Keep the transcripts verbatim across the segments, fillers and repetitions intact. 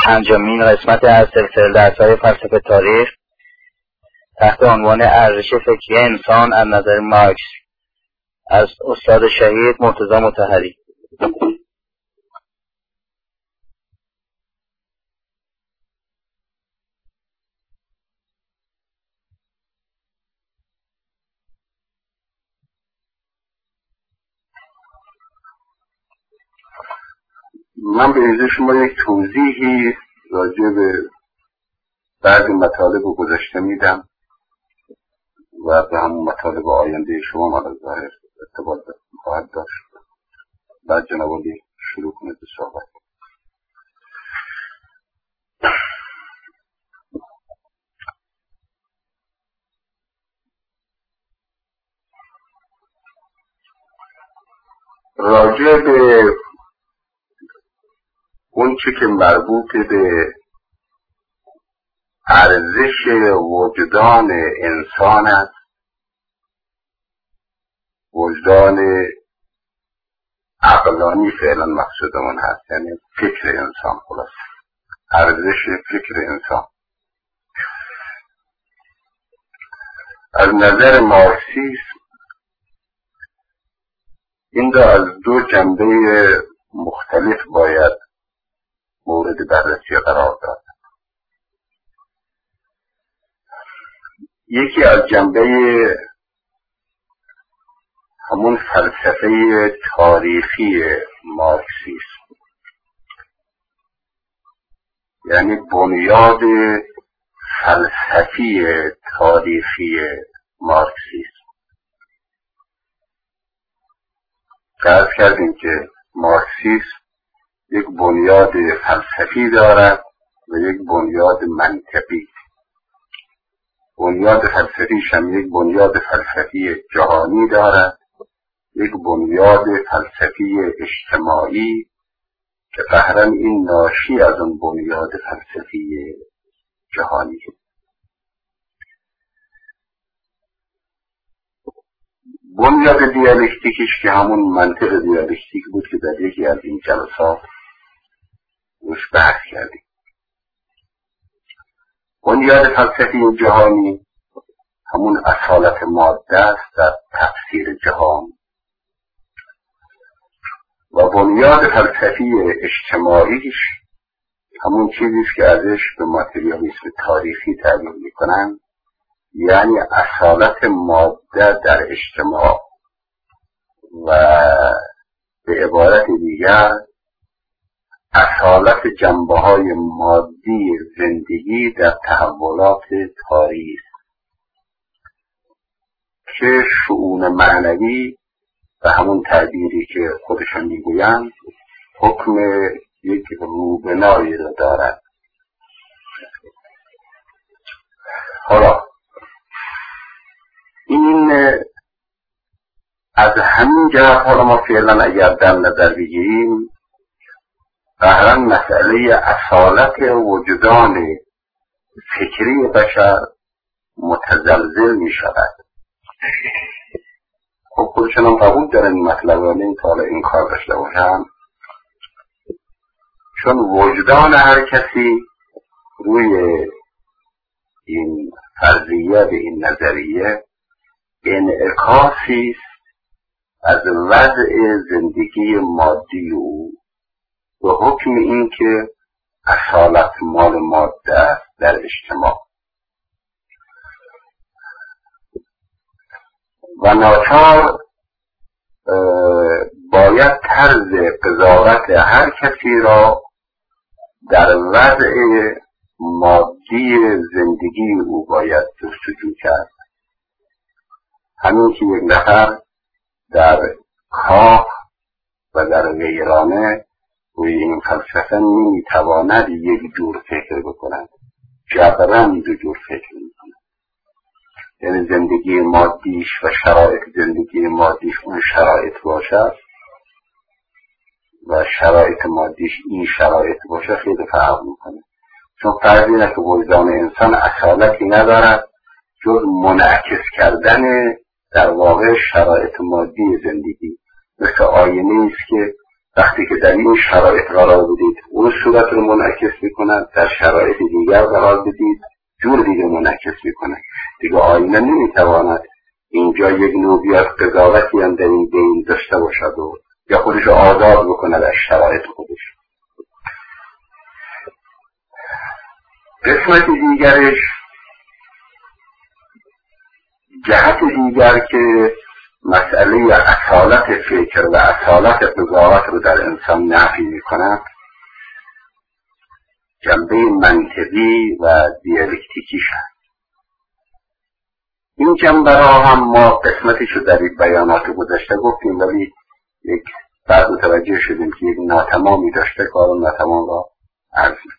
پنجمین قسمت از سلسله درس‌های فلسفه تاریخ تحت عنوان ارزش فکری انسان از نظر مارکس از استاد شهید مرتضی مطهری. من به اینجا شما یک توضیحی راجع به بعضی مطالب رو گذاشته میدم و به همون مطالب آینده شما من ظاهر ارتباط خواهد داشت. بعد جناب علی شروع کنید به صحبت. راجع به اون چی که مربوط به ارزش وجدان انسان است، وجدان عقلانی فعلا مقصودمون هست، یعنی فکر انسان، خلاص ارزش فکر انسان از نظر مارکسیسم این را از دو جنبه مختلف باید مورد بررسی قرار داد. یکی از جنبه همون فلسفه تاریخی مارکسیسم، یعنی بنیاد فلسفی تاریخی مارکسیسم. فرض کردیم که مارکسیسم یک بنیاد فلسفی دارد و یک بنیاد منطقی. بنیاد فلسفیش هم یک بنیاد فلسفی جهانی دارد، یک بنیاد فلسفی اجتماعی که ظاهراً این ناشی از اون بنیاد فلسفی جهانی. بنیاد دیالکتیکش که همون منطق دیالکتیک بود که در یکی از این جلسات روش بحث کردیم. بنیاد فلسفی جهانی همون اصالت ماده است در تفسیر جهان و بنیاد فلسفی اجتماعیش همون چیزیست که ازش به ماتریالیسم تاریخی تعبیر میکنن، یعنی اصالت ماده در اجتماع و به عبارت دیگر اصالت جنبه‌های مادی زندگی در تحولات تاریخ که شؤون معنوی و همون تعبیری که خودشان میگویند حکم یک روبنایی را دارد. حالا این از همین جهت حالا ما فعلا اگر در نظر بگیریم ظاهراً مسئله اصالت وجدان فکری بشر متزلزل می شود. خب خودشون هم قبول دارن این مطلب و این تا حالا این کار داشته باشن، چون وجدان هر کسی روی این فرضیه به این نظریه انعکاسی از وضع زندگی مادی او به حکم این که اصالت مال ماده است در اجتماع و ناچار باید طرز قضاوت هر کسی را در وضع مادی زندگی او باید جستجو کرد. همین که یک نفر در کاخ و در ویرانه روی این فلسفه نمیتواند یک جور فکر بکند، جبران دو جور فکر میکند. یعنی زندگی مادیش و شرایط زندگی مادیش اون شرایط باشد و شرایط مادیش این شرایط باشه خیلی فرق میکنه، چون فرض اینه که وجدان انسان اصالتی ندارد جز منعکس کردن در واقع شرایط مادی زندگی، مثل آینه است که وقتی که در این شرایط قرار بدید اون صورت رو منعکس میکنند، در شرایط دیگر قرار بدید جور دیگه منعکس میکنند. دیگه آینه نمیتواند اینجا یک نوع بیاد قضاوتی هم در این بین داشته باشد و یا خودش رو آزاد بکند از شرایط خودش. قسمت دیگرش، جهت دیگر که مسئله اصالت فکر و اصالت قضاوت رو در انسان نفی میکند، جنبه منطقی و دیالکتیکیش هست. این جنبه را هم ما قسمتش رو در این بیانات گذشته گفتیم، ولی یک بعد متوجه شدیم که یک ناتمامی داشته، کار ناتمام را عرض می‌کنم.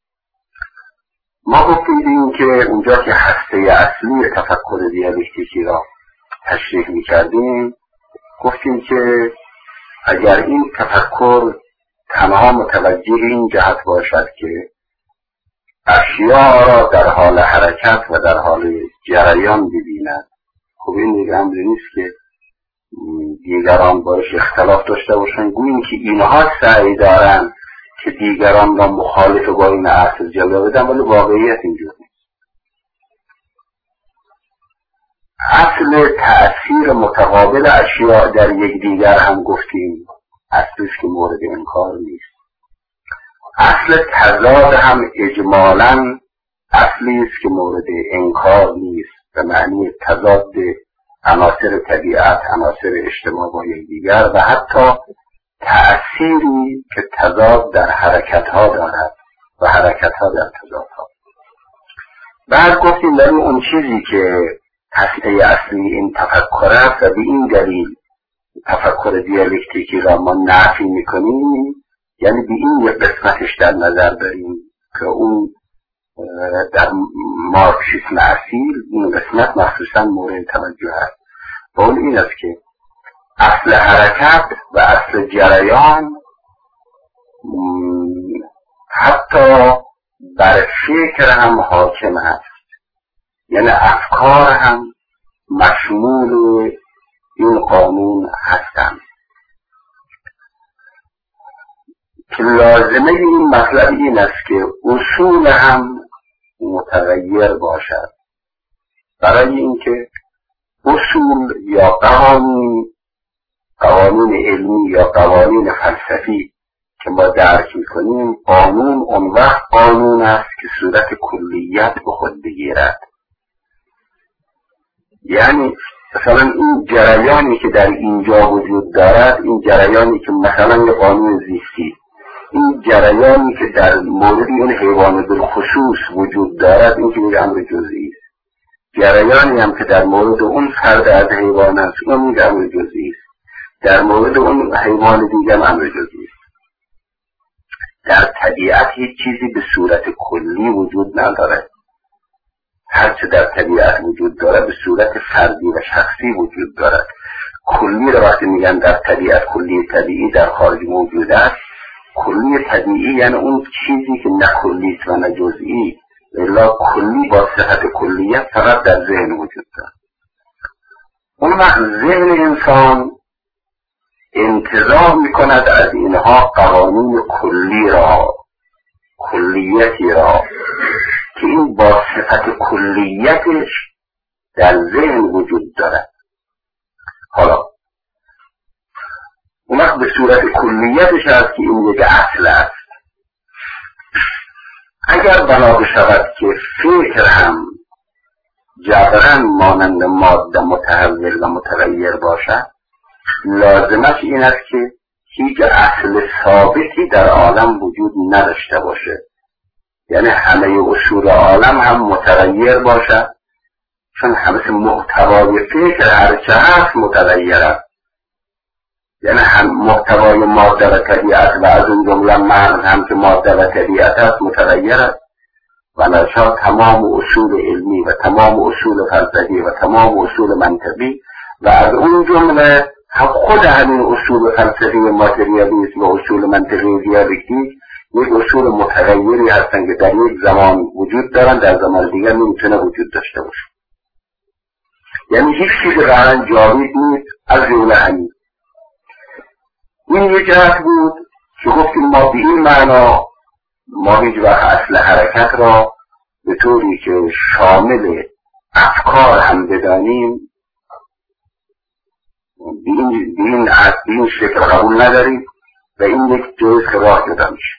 ما گفتیم که اونجا که هسته اصلی تفکر دیالکتیکی را تشریح می‌کردیم، گفتیم که اگر این تفکر تنها متوجه این جهت باشد که اشیاء را در حال حرکت و در حال جریان ببیند، خب این دیگه امری نیست که دیگران باش اختلاف داشته باشن، گوییم که اینها سعی دارن که دیگران را مخالف با این اصل جلوه بدن، ولی واقعیت اینجور نیست. اصل تأثیر متقابل اشیاء در یک دیگر هم گفتیم اصلش که مورد انکار نیست. اصل تضاد هم اجمالاً اصلی است که مورد انکار نیست، به معنی تضاد عناصر طبیعت، عناصر اجتماع با دیگر و حتی تأثیری که تضاد در حرکت‌ها دارد و حرکت‌ها در تضادها. بعد گفتیم ولی اون چیزی که هسته اصلی این تفکر است و به این دلیل تفکر دیالکتیکی را ما نفی می‌کنیم، یعنی به این یک قسمتش در نظر داریم که اون در مارکسیسم اصیل این قسمت مخصوصا مورد توجه است. و اون این است که اصل حرکت و اصل جریان حتی بر فکر هم حاکم است، یعنی افکار هم مشمول این قانون هستند که لازمه این مطلب این است که اصول هم متغیر باشد، برای اینکه اصول یا قوانین قوانین علمی یا قوانین فلسفی که ما درک میکنیم، قانون اون وقت قانون است که صورت کلیت به خود بگیرد. یعنی مثلا این جریانی که در اینجا وجود دارد، این جریانی که مثلا یه قانون زیستی، این جریانی که در مورد این حیوان بالخصوص وجود دارد، این که یک امر جزئی است. جریانی هم که در مورد اون فرد از حیوان است، اون یک امر جزئی است. در مورد اون حیوان دیگر امر جزئی است. در طبیعت هیچ چیزی به صورت کلی وجود ندارد. هرچه در طبیعت وجود دارد به صورت فردی و شخصی وجود دارد. کلی را وقتی میگن در طبیعت کلی طبیعی در خارج موجود است، کلی طبیعی یعنی اون چیزی که نه کلی است و نه جزئی، الا کلی با صفت کلیت فقط در ذهن وجود دارد. اون وقت ذهن انسان انتظار میکند از اینها قوانین کلی را، کلیتی را که این با صفت کلیتش در ذهن وجود دارد. حالا اون وقت به صورت کلیتش هست که این یک اصل است. اگر بنا بشود که فکر هم جبران مانند ماده متحول و متغیر باشد، لازمش این است که هیچ اصل ثابتی در عالم وجود نداشته باشه، یعنی همه اصول عالم هم متغیر باشد، چون همه محتوای فکر هرچه هست متغیر است. یعنی هم محتوای ماده و طبیعت و از اون جمله مغز هم که ماده و طبیعت است متغیر است، و نشان تمام اصول علمی و تمام اصول فلسفی و تمام اصول منطقی و از اون جمله هم خود همین اصول فلسفی ماتریالیسم و اصول منطقی دیالکتیک یک اصول متغیری هستند که در یک زمان وجود دارن، در زمان دیگر نمیتونه وجود داشته باشه. یعنی هیچ چیز قرآن جاوید نیست از جمله همین. این یه جهت بود که گفتیم ما به این معنا ما هیچ وقت اصل حرکت را به طوری که شامل افکار هم بدانیم به این, این, این شکل قبول نداریم و این یک جایز که راه جدا میشه.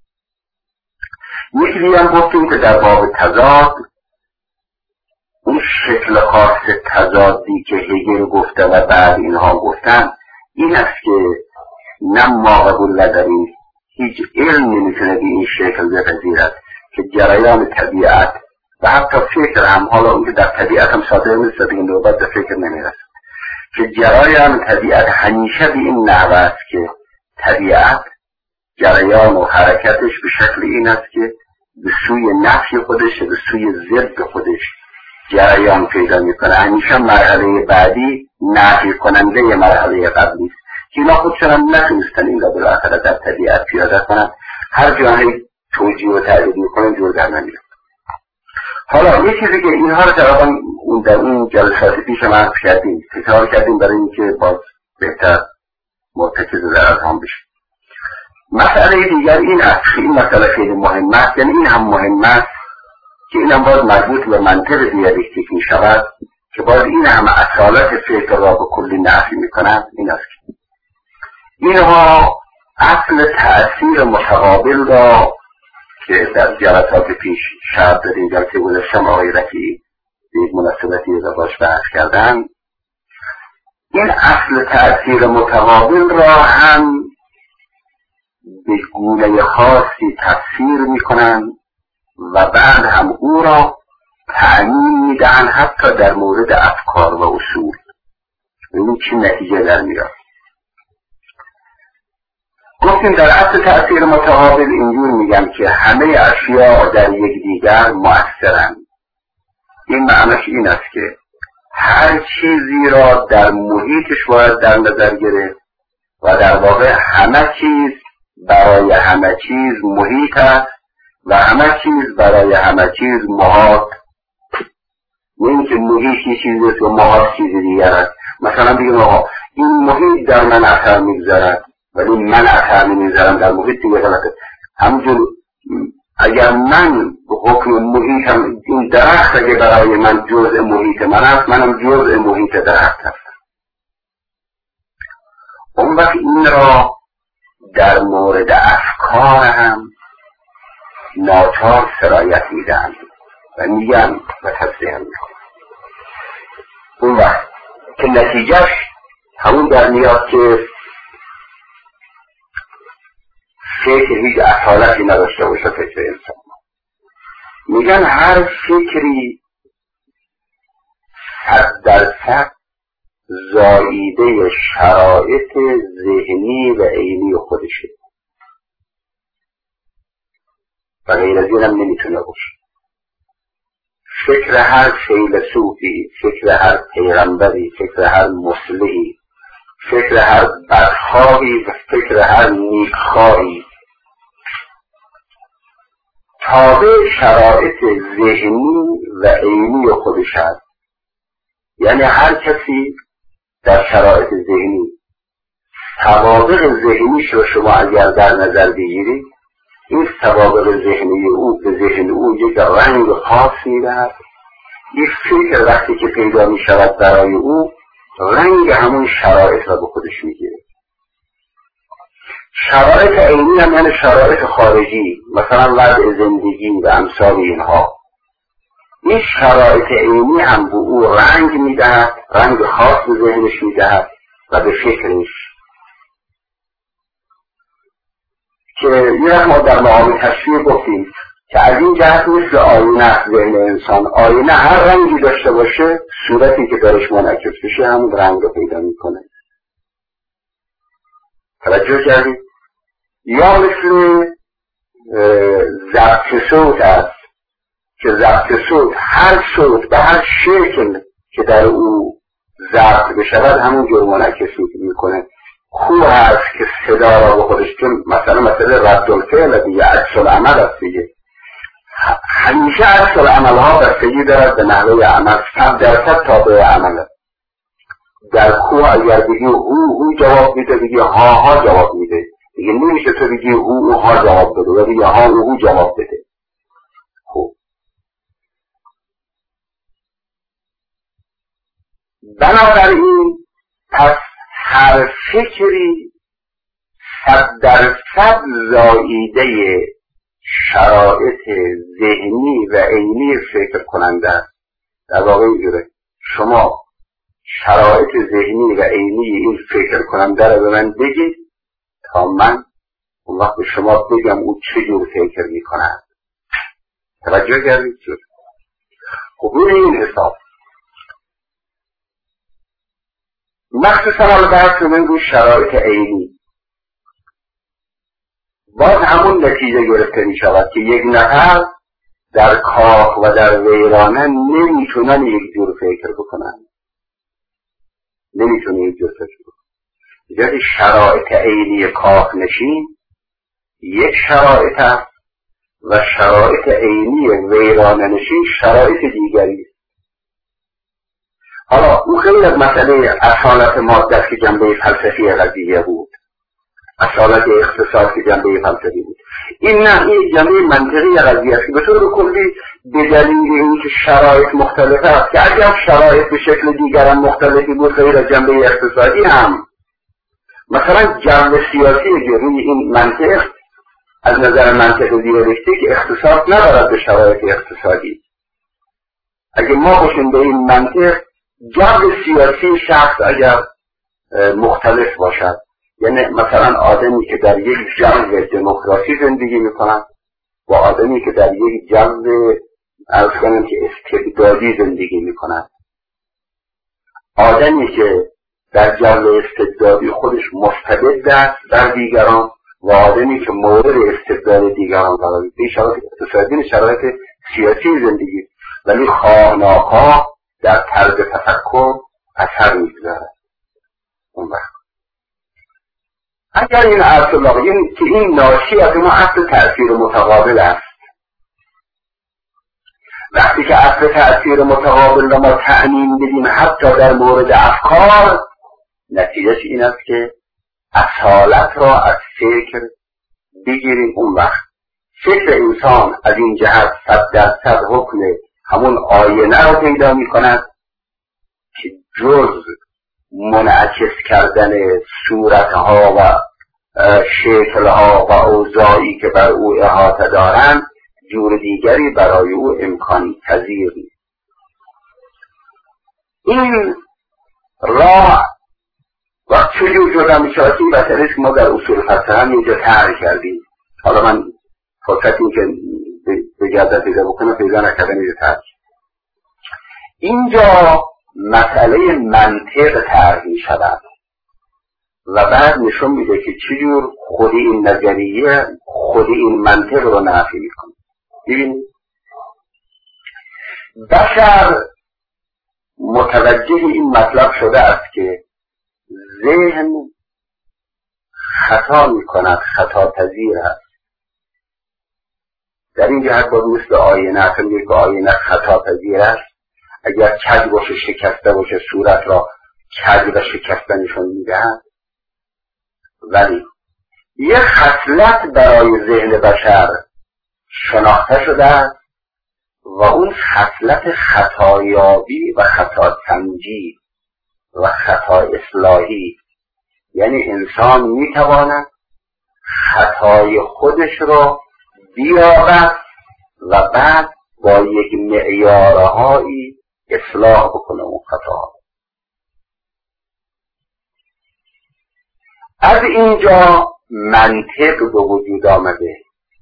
یکی دیگه هم گفتیم که در باب تضاد اون شکل خاص تضادی که هگل گفته و بعد اینها گفتن این است که نه ما قبول نداریم، هیچ علم نمیتونه به این شکل بپذیرد که جریان طبیعت و حتی فکر هم، حالا اون که در طبیعت هم صادر نیست دیگه نوبت به فکر نمیرسد، که جریان طبیعت همیشه به این نحو است که طبیعت جریان و حرکتش به شکل این است که به سوی نفی خودش به سوی ضد خودش جریان پیدا میکنه. همیشه مرحله بعدی نفی کننده مرحله قبلی است که اینا خودشون هم نتونستن این را بالاخره در طبیعت پیاده کنن، هر جایی توجیه و تعریف میکنن جور در نمیاد. حالا یه چیزی که اینها رو تقریبا اون در اون جلسات پیش ما عرض کردیم، تکرار کردیم برای اینکه باز بهتر مرتکز در اذهان بشه. مسئله دیگر این است، این مسئله خیلی مهم است، یعنی این هم مهم است که این هم باز مربوط به منطق دیالکتیک می شود که باز این هم اصالت فکر را به کلی نفی می کنند. این است که اینها اصل تأثیر متقابل را که در جلسات پیش شاید در این جلسه گذشتم آقای رفیعی به یک مناسبتی را باش بحث کردن، این اصل تأثیر متقابل را هم به گونه خاصی تفسیر می کنند و بعد هم او را تعمیم می دهند حتی در مورد افکار و اصول. ببینید چی نتیجه در میاد. گفتیم در اصل تأثیر متقابل اینجور میگم که همه اشیاء در یک دیگر مؤثرند. این معنیش این است که هر چیزی را در محیطش باید در نظر گرفت و در واقع همه چیز برای همه چیز محیط است و همه چیز برای همه چیز محاط. نه که محیط یه چیزی است و محاط چیز دیگر است. مثلا بگیم آقا این محیط در من اثر میگذارد ولی من اثر نمیذارم در محیط، دیگه غلطه. همونجور اگر من حکم محیطم، این درخت اگه برای من جزء محیط من است، منم جزء محیط درخت هستم. اون وقت این را در مورد افکار هم ناچار سرایت میدن و میگن و تصریح میکنن. اون وقت که نتیجهش همون در میاد که فکر هیچ اصالتی نداشته باشه فکر انسان. میگن هر فکری صد درصد زاییده شرایط ذهنی و عینی خودشه و غیر از این هم نمیتونه باشه. فکر هر فیلسوفی، فکر هر پیغمبری، فکر هر مصلحی، فکر هر بدخواهی و فکر هر نیکخواهی تابع شرایط ذهنی و عینی خودش هست. یعنی هر کسی در شرایط ذهنی سوابق ذهنیش رو شما اگر در نظر بگیرید، این سوابق ذهنی او به ذهن او یک رنگ خاص میدهد. این فکر وقتی که پیدا می شود برای او رنگ همون شرایط را به خودش میگیره. شرایط عینی هم یعنی شرایط خارجی، مثلا وضع زندگی و امثال اینها. این شرایط عینی هم به او رنگ میدهد، رنگ خاص به ذهنش میدهد و به فکرش، که یه ما در مقام تشریح گفتیم که از این جهت مثل آینه ذهن انسان. آینه هر رنگی داشته باشه، صورتی که درش منعکس بشه همون رنگ رو پیدا میکنه. توجه کردید؟ یا مثل ضبط صوت است که ضبط صوت هر صوت به هر شکل که در او ضبط بشود همون جور منعکس میکنه. خوب هست که صدا را به خودش، که مثلا مثلا رد الفعل دیگه عکس العمل است دیگه، همیشه عکس العمل ها بستگی دارد به نحوه عمل، صد درصد تابع عمله. در کوه اگر بگی هو هو جواب میده، بگی ها ها جواب میده. دیگه نمیشه تو بگی هو او ها جواب بده و بگی ها او هو جواب بده. خب بنابراین پس هر فکری صد درصد زاییده شرایط ذهنی و عینی فکر کننده است. در واقع اینجوره، شما شرایط ذهنی و عینی این فکر کننده رو به من بگید تا من اون وقت به شما بگم او چه جور فکر میکنند. توجه کردید شد؟ خب این حساب مخصوصا حالا بحث من رو شرایط عینی باز همون نتیجه گرفته می شود که یک نفر در کاخ و در ویرانه نمیتونن یک جور فکر بکنن، نمیتونه یک جور فکر بکنن. یعنی شرایط عینی کاخ نشین یک شرایط است و شرایط عینی ویرانه نشین شرایط دیگری است. حالا او خیلی از مسئله اصالت ماده که جنبه فلسفی قضیه بود، اصالت اختصاص که جنبه فلسفی بود. این نه، این جنبه منطقی قضیه است که به طور کلی به دلیل اینکه شرایط مختلف است که اگر شرایط به شکل دیگر هم مختلفی بود غیر از جنبه اقتصادی هم، مثلا جنبه سیاسی که روی این منطق از نظر منطق دیالکتیک اختصاص ندارد به شرایط اقتصادی. اگه ما باشیم به این منطق جنبه سیاسی شخص اگر مختلف باشد، یعنی مثلا آدمی که در یک جو دموکراسی زندگی میکنند و آدمی که در یک جو عرض کنم که استبدادی زندگی میکنند، آدمی که در جو استبدادی خودش مستبد است در دیگران و آدمی که مورد استبداد دیگران قرار میگیرد، این شرایط اقتصادی شرایط سیاسی زندگی، ولی خواه ناخواه در طرز تفکر اثر میگذارد. اون وقت اگر این اصل لاغین که این ناشی از ما اصل تأثیر متقابل است، وقتی که اصل تأثیر متقابل را ما تعمیم بدیم حتی در مورد افکار، نتیجهش این است که اصالت را از فکر بگیریم. اون وقت فکر انسان از این جهت صد درصد حکم همون آینه را پیدا می کند که جز منعکس کردن صورتها و شکلها و اوضاعی که بر او احاطه دارند جور دیگری برای او امکان پذیر نیست. این راه وقت چجور جدا می شود که این مسئله که ما در اصول فلسفه هم اینجا طرح کردیم. حالا من فرصت این که بگردت پیدا بکنم پیدا نکردم اینجا طرح. اینجا مسئله منطق طرح می شود و بعد نشون میده که چجور خود این نظریه خود این منطق رو نفی میکنه. ببینید بشر متوجه این مطلب شده است که ذهن خطا میکند، خطا پذیر است. در این جهت باید مثل آینه اصلا میگه که آینه خطا پذیر است. اگر کج باشه شکسته باشه صورت را کج و شکسته نشون میدهد، ولی یک خصلت برای ذهن بشر شناخته شده است و اون خصلت خطایابی و خطا سنجی و خطا اصلاحی، یعنی انسان میتواند خطای خودش را بیابد و بعد با یک معیارهایی اصلاح بکنه اون خطا. از اینجا منطق به وجود آمده.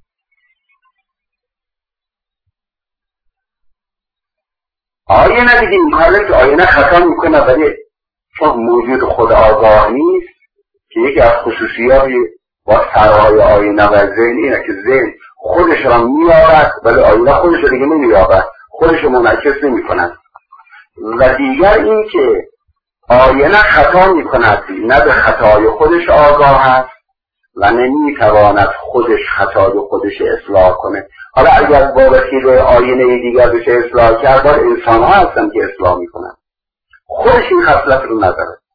آینه دیگه این کاره که آینه خطا میکنه ولی چون موجود خود آگاه نیست که یکی از خصوصیات با سرهای آینه و ذهن اینه که ذهن خودش را میابد ولی آینه خودش را دیگه نمیابد، خودش را منعکس نمی کند. و دیگر این که آینه خطا می کند، نه به خطای خودش آگاه است و نمیتواند خودش خطای خودش اصلاح کنه. حالا اگر با وسیله آینه دیگر بشه اصلاح کرد، باید انسان ها هستن که اصلاح می کنن. خودش این خصلت رو نداره.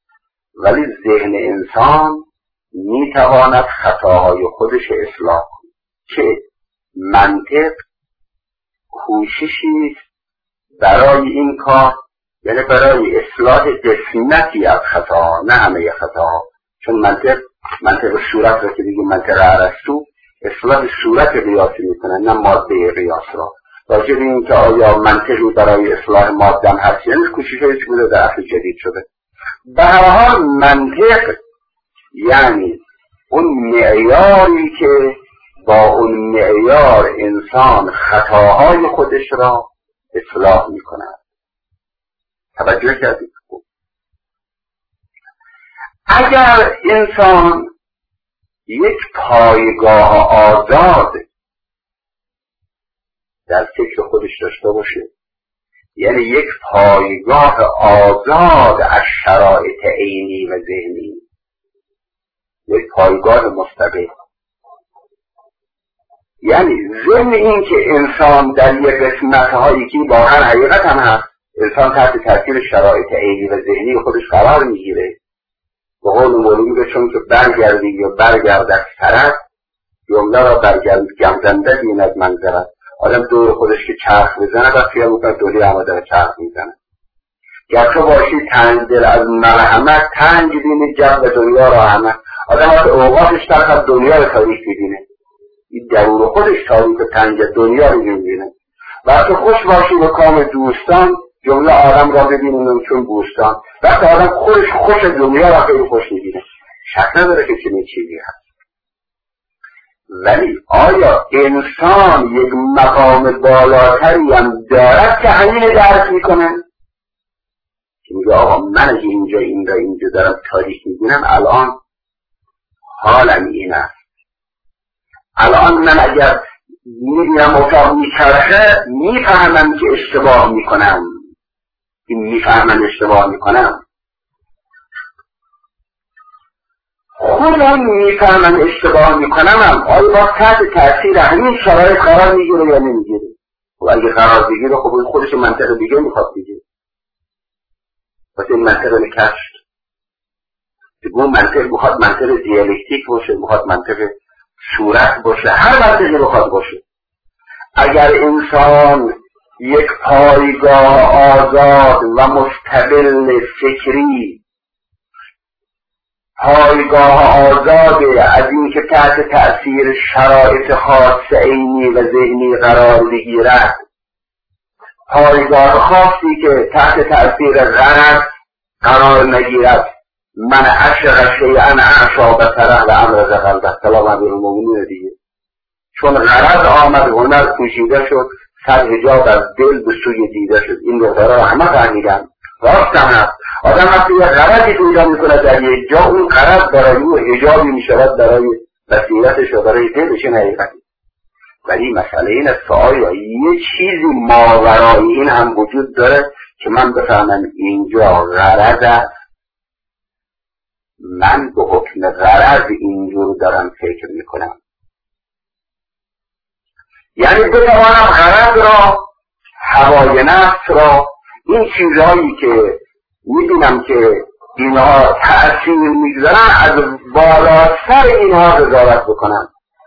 ولی ذهن انسان میتواند خطاهای خودش اصلاح کند که منطق کوششی برای این کار، یعنی برای اصلاح قسمتی از خطاها، نه همه خطاها. چون منطق منطق صورت را که دیگه منطق ارسطو اصلاح صورت قیاس میکنه، نه ماده قیاس را. راجع به این که آیا منطقی برای اصلاح ماده هم هست، یعنی کوششش بوده در عصر جدید شده. به هر حال منطق یعنی اون معیاری که با اون معیار انسان خطاهای خودش را اصلاح میکند. توجه کردید؟ اگر انسان یک پایگاه آزاد در فکر خودش داشته باشه، یعنی یک پایگاه آزاد از شرایط عینی و ذهنی، یک پایگاه مستقل، یعنی ضمن این که انسان در یک قسمت‌هایی که واقعا حقیقت هم هست، انسان تحت تاثیر شرایط عینی و ذهنی خودش قرار میگیره. به قول مولی میگه چون که برگردی یا برگرد از طرف، جمله را برگرد گمزنده بیند منظرت. آدم دور خودش که چرخ بزنه و خیال میکنه دوری همه داره چرخ میزنه. گر تو باشی تنگ دل از مرحمت، تنگ بینی جو دنیا را همه. آدم از اوقاتش طرف دنیا رو تاریخ میبینه، این درون خودش تاریخ تنگ دنیا رو میبینه. وقتی خوش باشی به کام دوستان، جمله آدم را ببینیم چون بوستان. وقتی آدم خودش خوش دنیا را خیلی خوش میبینه، شک نداره که چنین چیزی هست. ولی آیا انسان یک مقام بالاتری هم دارد که همین درک میکنه؟ که میگه آقا من اگه اینجا اینجا اینجا دارم تاریخ میبینم، الان حالم این است، الان من اگر میبینم اتاق میچرخه میفهمم که اشتباه میکنم، این میفهمم اشتباه میکنم. خودم میفهمم اشتباه میکنم هم آیا با تحت تاثیر همین شرایط قرار میگیره یا نمیگیره؟ و اگه قرار بگیره خب خودش منطق دیگه میخواد بگیره، واسه این منطق نکشت دیگه. منطق میخواد منطق دیالکتیک باشه، میخواد منطق صورت باشه، هر منطقی بخواد باشه. اگر انسان یک پایگاه آزاد و مستقل فکری، پایگاه آزاد از این که تحت تأثیر شرایط خاص عینی و ذهنی قرار بگیرد، پایگاه خاصی که تحت تأثیر غرض قرار نگیرد. من عشق شیئا اعشا بصره و امرض قلبه، کلام امیرالمومنین دیگه. چون غرض آمد هنر پوشیده شد، صد حجاب از دل به سوی دیده شد. این دخترها را همه فهمیدن، راست هم هست. آدم وقتی یک غرضی پیدا میکنه در یک جا، اون غرض برای او حجابی میشود برای بصیرتش و برای دلش. حقیقتی. ولی مسئله این است که آیا یه چیزی ماورای این هم وجود داره که من بفهمم اینجا غرض است، من به حکم غرض اینجور دارم فکر میکنم. یعنی بتوانم غرض را، هوای نفس را، این چیزهایی که میبینم که اینها تأثیر میگذارن، از بالاتر اینها قضاوت بکنم.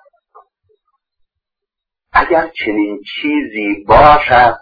اگر چنین چیزی باشد،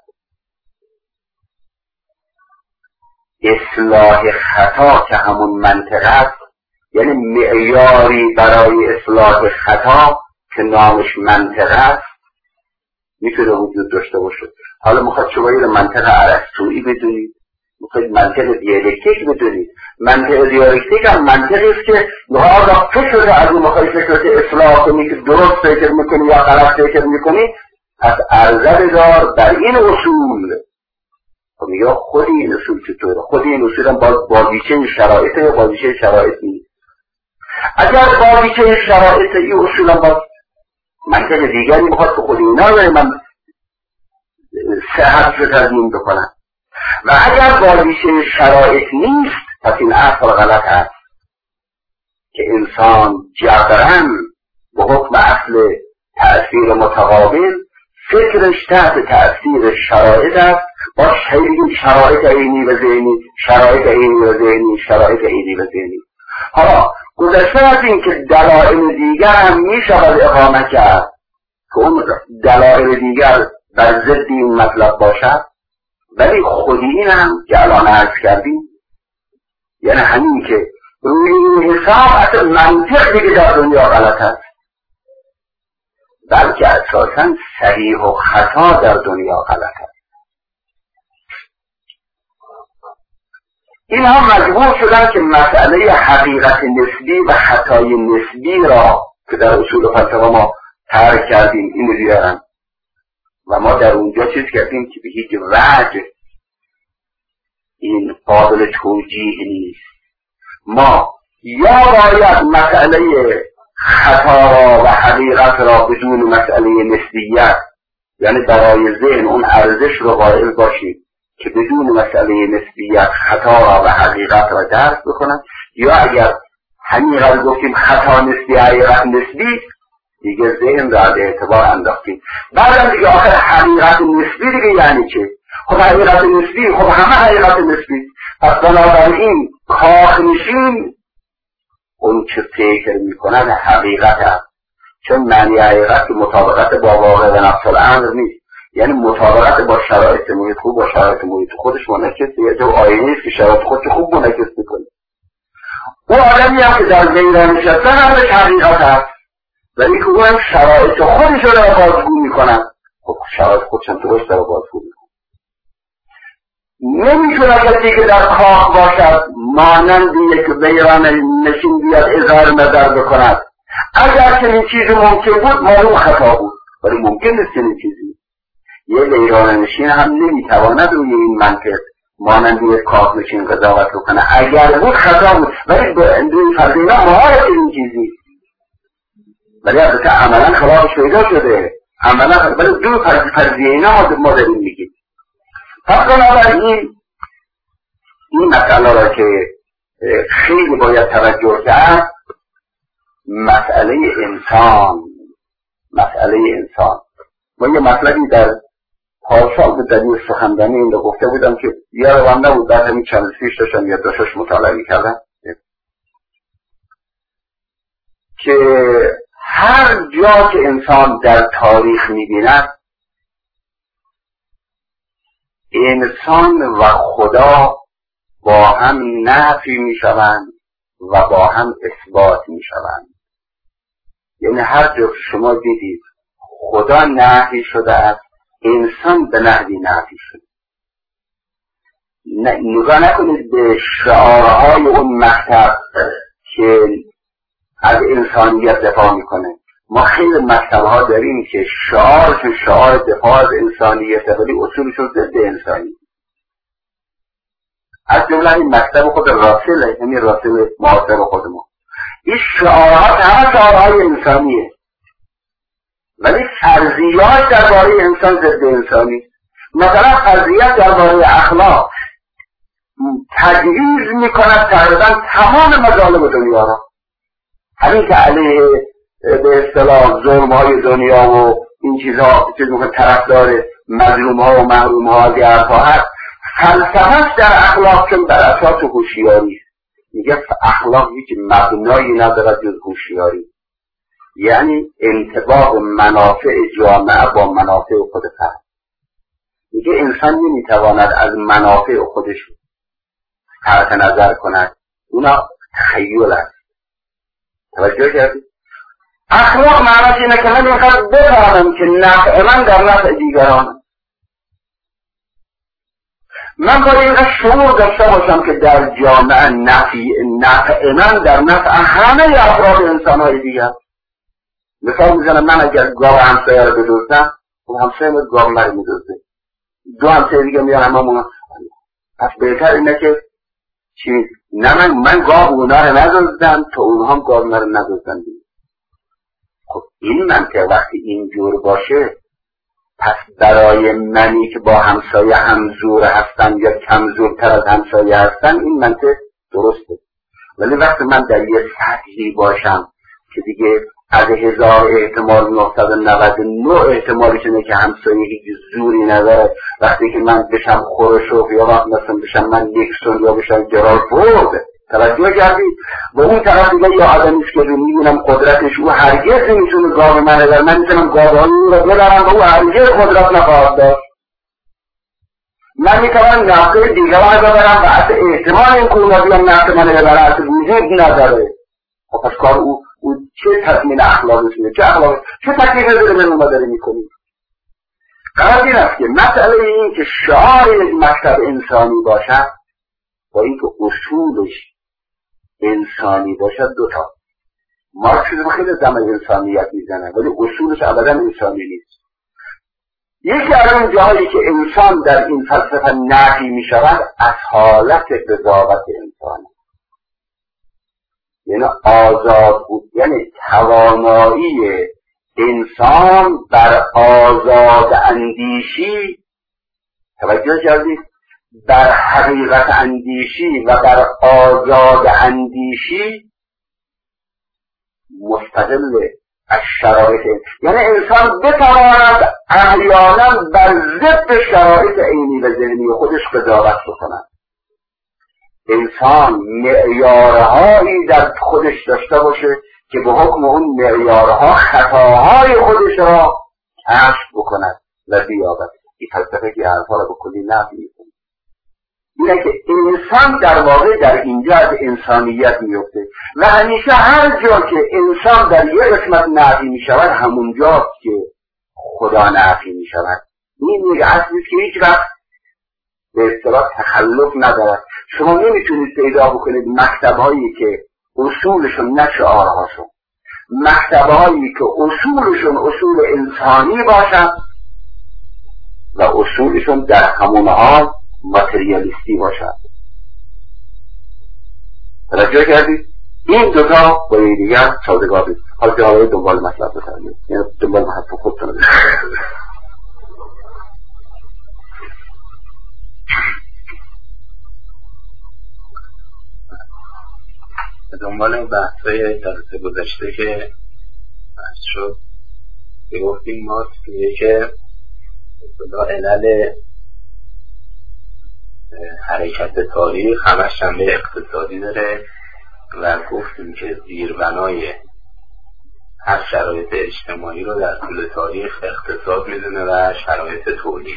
اصلاح خطا که همون منطق است، یعنی معیاری برای اصلاح خطا که نامش منطق است، میتونه وجود داشته باشه. حالا میخواد شما یه منطق ارسطویی بدونید، میخواد منطق دیالکتیک بدونید. منطق دیالکتیک هم منطقی است که میخواد فکر از اون میخواد فکر اصلاح کنی که درست فکر میکنی یا غلط فکر میکنی، پس عرضه دار بر این اصول. خب میگه خود این اصول چطوره؟ خود این اصول هم باز بازیچه شرایطه یا بازیچه شرایط نیست. اگر بازیچه شرایطه این اصول هم باز منطق دیگری میخواد که خود اینا رو من صحت رو تضمین بکنم. و اگر بازیچه شرایط نیست، پس این اصل غلط هست که انسان جبران به حکم اصل تأثیر متقابل فکرش تحت تأثیر شرایط است. با شرایط عینی و ذهنی، شرایط عینی و ذهنی، شرایط عینی و ذهنی. حالا گذشته از این که دلایل دیگر هم می شود اقامه کرد که اون دلایل دیگر بر ضد این مطلب باشد، ولی خودی این هم که الان عرض کردیم، یعنی همین که روی این حساب اصلا منطق دیگه در دنیا غلط است، بلکه اساساً صحیح و خطا در دنیا غلط است. اینها مجبور شدن که مسئله حقیقت نسبی و خطای نسبی را که در اصول فلسفه ما ترک کردیم اینو بیارن و ما در اونجا چیز کردیم که به هیچ وجه این قابل توجیه نیست. ما یا باید مسئله خطا را و حقیقت را بدون مسئله نسبیت، یعنی برای ذهن اون ارزش رو قائل باشیم که بدون مسئله نسبیت خطا را و حقیقت را درک بکنن، یا اگر همین قدر گفتیم خطا نسبی حقیقت نسبی، دیگه ذهن را از اعتبار انداختیم. بعدم دیگه آخر حقیقت نسبی دیگه یعنی چه؟ خب حقیقت نسبی، خب همه حقیقت نسبی. پس بنابراین کاخنشین اون چه فکر میکند حقیقت است، چون معنی حقیقت که مطابقت با واقع و نفس الامر نیست، یعنی مطابقت با شرایط محیط خوب با شرایط محیط خودش منعکس، یه جو آینه است که شرایط خودش خوب منعکس میکنه. اون آدمی هم که در میدان نشستن هم بهش حقیقت هست، ولی که اون هم شرایط خودش رو بازگو میکنن. خب شرایط خودش هم درست رو بازگو میکنن. نمیتونه کسی که در کاخ باشد مانند یک بیران نشین بیاد اظهار نظر بکند. اگر چنین چیزی ممکن بود معلوم خطا بود، ولی ممکن نیست چنین چیزی. یه بیران نشین هم نمیتواند روی این منطق مانند یک کاخ نشین قضاوت بکنه. اگر بود خطا بود، ولی دوی فرزینا مهارت این چیزی، ولی البته عملا خلافش پیدا شده. عملا ولی دو فرزینا ما داریم میگیم. پس بنابراین این مسئله را که خیلی باید توجه کرد، مسئله انسان مسئله انسان ما یه مطلبی در پارسال به دلیل سخنرانی این رو گفته بودم که یه روان نبود، بعد همین چند پیش داشتم یه داشتش مطالعه میکردم که هر جا که انسان در تاریخ میبیند انسان و خدا با هم نفی میشوند و با هم اثبات میشوند. یعنی هر جا شما دیدید خدا نفی شده است، انسان به نحوی نفی شده. نگاه نکنید به شعارهای اون مکتب که از انسانیت دفاع میکنه. ما خیلی مکتب‌ها داریم که شعارشون شعار دفاع از انسانیت، ولی اصولشون ضد انسانی. از جمله این مکتب خود راسل، همین راسل معاصر خود ما، این شعارات همه شعارهای انسانیه، ولی فرضیات درباره انسان ضد انسانی. مثلا فرضیات درباره اخلاق تجویز میکند تقریبا تمام مظالم دنیا را. همین که علیه به اصطلاح ظلم‌های دنیا و این چیزها چیز میکنه، طرفدار مظلوم‌ها و محروم‌ها از این حرفا هست. فلسفه‌اش در اخلاق چون بر اساس هوشیاری است، میگه اخلاق هیچ مبنایی ندارد جز هوشیاری، یعنی انطباق منافع جامعه با منافع خود فرد. میگه انسان نمیتواند از منافع خودش طرف نظر کند، اونا تخیل است. توجه کردید؟ اخلاق معناش اینه که من اینقدر بفهمم که نفع من در نفع دیگران، من باید اینقدر شعور داشته باشم که در جامعه نفع نفع من در نفع همه افراد انسان‌های دیگر. مثال میزنم، من اگر گاو همسایه رو بدزدم، خب همسایه من گاو من رو میدزده، دو همسایه دیگه میان هممون. پس بهتر اینه که چی؟ نه من من گاو اونا رو ندزدم تا اونها هم گاو من رو ندزدن. خب این منطق وقتی اینجور باشه، پس برای منی که با همسایه همزور هستن یا کمزورتر از همسایه هستن این منطق درسته. ولی وقتی من در یه سطحی باشم که دیگه از هزار احتمال نهصد و نود و نه احتمالش اینه که همسایه هیچ زوری نداره. وقتی که من بشم خورشوف یا وقت مثلا بشم من نیکسون یا بشم جرال فورد، توجه کردید؟ و اون طرف دیگه یا آدمیست که رو میبینم قدرتش او هرگز نمیتونه گاو من ببر، من میتونم گاوهای او رو ببرم و او هرگز قدرت نخواهد داشت. من میتونم نفسه دیگران ببرم و اصلا احتمال این کلماتی هم نفسه من ببره اصلا وجود نداره. خب پس کار او او چه تضمین اخلاقی شده؟ چه اخلاقی؟ چه تکلیف داره من ما داره میکنیم؟ قرار این است که مسئله این که شعار یک مکتب انسانی باشد با اینکه اصولش انسانی باشد دوتا. مارکسیسم خیلی دم انسانیت میزنه ولی اصولش ابدا انسانی نیست. یکی از اون جاهایی که انسان در این فلسفه نفی میشود از حالت قضاوت انسانی، یعنی آزاد بود، یعنی توانایی انسان بر آزاد اندیشی، توجه کردید؟ بر حقیقت اندیشی و بر آزاد اندیشی مستقل از شرایط، یعنی انسان بتواند احیانا بر ضد شرایط عینی و ذهنی خودش قضاوت بکند. انسان معیارهایی در خودش داشته باشه که به حکم اون معیارها خطاهای خودش را کشف بکند و بیابد. این فلسفه که حرفا را به کلی نفی می‌کنه. اینه که انسان در واقع در اینجا از انسانیت میفته و همیشه هر جا که انسان در یک قسمت نفی میشود همون جاست که خدا نفی میشود. این یک اصلی که هیچ وقت به اصطلاح تخلف ندارد. شما نمیتونید پیدا بکنید مکتب‌هایی که اصولشون نه شعارهاشون، مکتب‌هایی که اصولشون اصول انسانی باشد و اصولشون در همون حال ماتریالیستی باشد. توجه کردید؟ این دوتا با یکدیگر سازگار نیست. حالا جواب دنبال مطلب بفرمایید، یعنی دنبال مطلب خودتون رو دنبال بحثای جلسه گذشته که بحث شد گفتیم ما که اصطلاح علل حرکت تاریخ همش جنبه اقتصادی داره و گفتیم که زیربنای هر شرایط اجتماعی رو در طول تاریخ اقتصاد میدونه و شرایط تولید.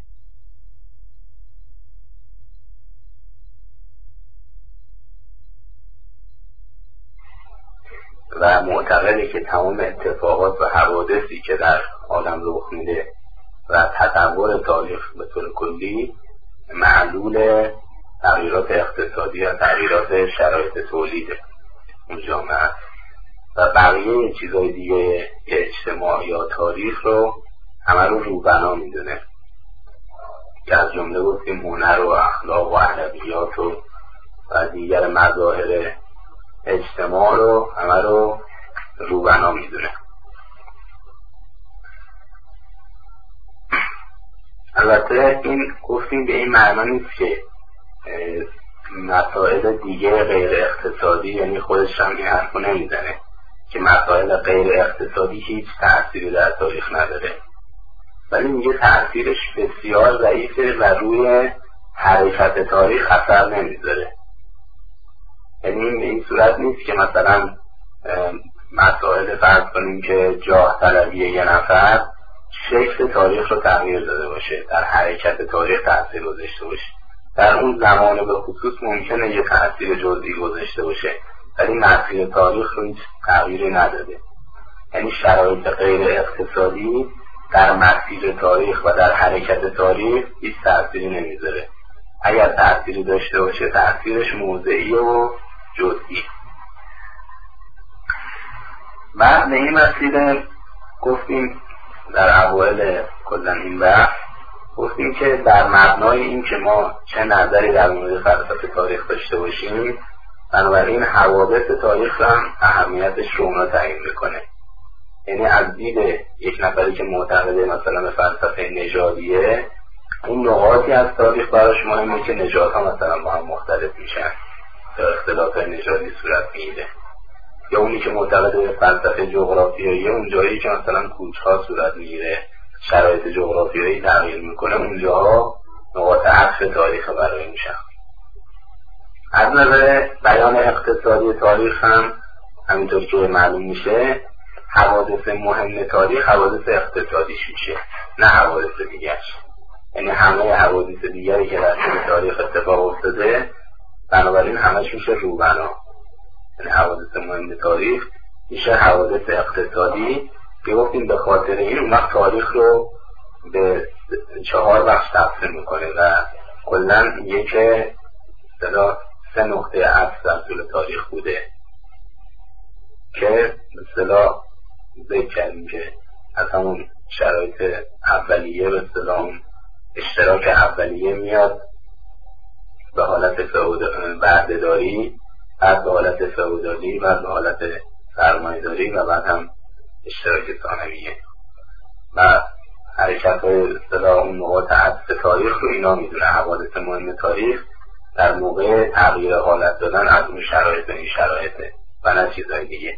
و معتقده که تمام اتفاقات و حوادثی که در عالم رخ میده و تطور تاریخ به طور کلی معلول تغییرات اقتصادی و تغییرات شرایط تولید اون جامعه و بقیه چیزهای دیگه اجتماع یا تاریخ رو همه رو روبنا میدونه که از جمله گفتیم هنر و اخلاق و ادبیات و و دیگر مظاهر اجتماع رو همه رو روبنا میدونه. البته این گفتیم به این معنی نیست که مسائل دیگه غیر اقتصادی، یعنی خودش هم این حرفو نمیزنه که مسائل غیر اقتصادی هیچ تأثیری در تاریخ نداره، ولی میگه تأثیرش بسیار ضعیفه و روی حرکت تاریخ اثر نمیذاره. یعنی به این صورت نیست که مثلا مسائل فرض کنیم که جاه طلبی یه نفر شکل تاریخ رو تغییر داده باشه، در حرکت تاریخ تأثیر گذاشته باشه. در اون زمان به خصوص ممکنه یه تأثیر جزئی گذاشته باشه ولی مسیر تاریخ رو هیچ تغییری نداده. یعنی شرایط غیر اقتصادی در مسیر تاریخ و در حرکت تاریخ هیچ تأثیری نمیذاره. اگر تأثیری داشته باشه تأثیرش موضعی و جزئی. بعد به این مسیر گفتیم در اوایل کلن این بحث گفتیم که در مبنای این که ما چه نظری در مورد فلسفه تاریخ داشته باشیم، بنابراین حوادث تاریخ هم اهمیتش رو اونا تعیین میکنه. یعنی از دید یک نفری که معتقده مثلا به فلسفه نژادیه، اون نقاطی از تاریخ براش مهمه که نژادها مثلا با هم مختلف میشن یا اختلاف نژادی صورت میگیره. یا اونی که معتقد به فلسفه جغرافیایی اونجایی که مثلا کوچ‌ها صورت میگیره، شرایط جغرافیایی تغییر میکنه، اونجاها نقاط عطف تاریخ برای اون شخص. از نظر بیان اقتصادی تاریخ هم همینطور که معلوم میشه حوادث مهم تاریخ حوادث اقتصادیش میشه، نه حوادث دیگرش. یعنی همه حوادث دیگری که در طول تاریخ اتفاق افتاده بنابراین همش میشه روبنا. یعنی حوادث مهم تاریخ میشه حوادث اقتصادی که گفتیم به خاطر این اون وقت تاریخ رو به چهار بخش تقسیم میکنه و کلا میگه که مثلا سه نقطه عطف در طول تاریخ بوده که مثلا ذکر کردیم که از همون شرایط اولیه به اصطلاح اشتراک اولیه میاد به حالت بردهداری، بعد به حالت فئودالی، بعد به حالت سرمایه‌داری و بعد هم اشتراک ثانویه و حرکت های اصطلاح اون نقاط عطف تاریخ رو اینا میدونه حوادث مهم تاریخ در موقع تغییر حالت دادن از اون شرایط به این شرایطه و نه چیزای دیگه.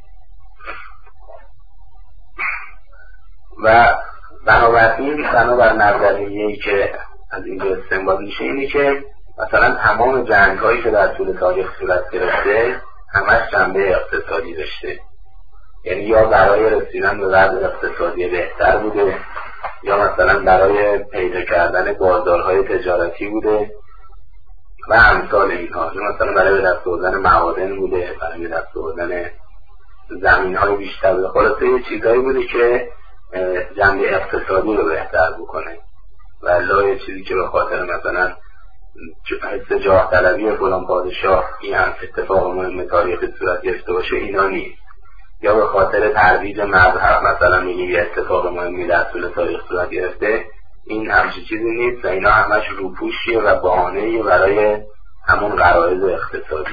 و بنابراین بنابر نظریه‌ای که از اینجا استنباط میشه اینه که مثلا تمام جنگ هایی که در طول تاریخ صورت گرفته همش جنبه اقتصادی داشته، یعنی یا برای رسیدن به وضع اقتصادی بهتر بوده یا مثلا برای پیدا کردن بازارهای تجارتی بوده و امثال اینها، یا مثلا برای به دست آوردن معادن بوده، برای به دست آوردن زمین‌های بیشتر بوده. خلاصه یه چیزایی بوده که جنبه اقتصادی رو بهتر بکنه و الا یه چیزی که به خاطر مثلا حس جاه طلبی فلان پادشاه این هم اتفاق مهم تاریخی صورت گرفته باشه اینا نیست، یا به خاطر ترویج مذهب مثلا میگیم یه اتفاق مهمی در طول تاریخ صورت گرفته، این همچین چیزی نیست و اینا همش روپوشیه و بهانه‌ای برای همون غرایز اقتصادی.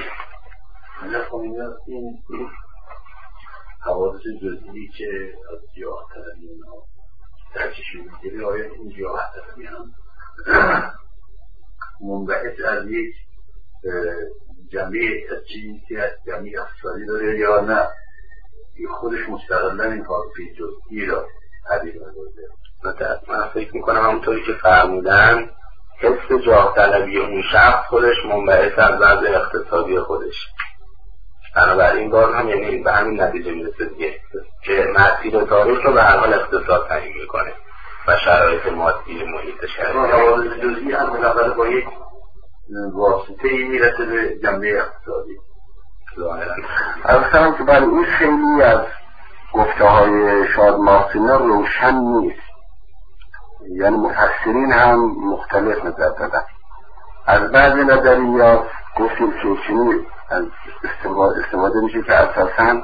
این حوادث جزئی که از جاه طلبی اینا ترکیشی میگیری آیا این جاه طلبی هم منبعث از یک جنبه ترکیبی که از جنبه اقتصادی داره یا نه خودش مستقلاً این حوادث جزئی را تعبیر می‌کنه؟ من فکر میکنم همونطوری که فرمودن حس جاه طلبی اون شخص خودش منبعث از وضع اقتصادی خودش، بنابراین باز هم یعنی به همین نتیجه میرسه دیگه که مسیر تاریخ رو به هر حال اقتصاد تعیین میکنه و شرایط مادی محیط شهری. حوادث جزئی هم بالاخره با یک واسطه ای میرسه به جنبه اقتصادی. اصلا که برای این خیلی از گفته های شاد مارتینا روشن نیست، یعنی مفسرین هم مختلف نظر دادن. از بعضی نظریات گفتیم که چنین از استفاده میشه که اساساً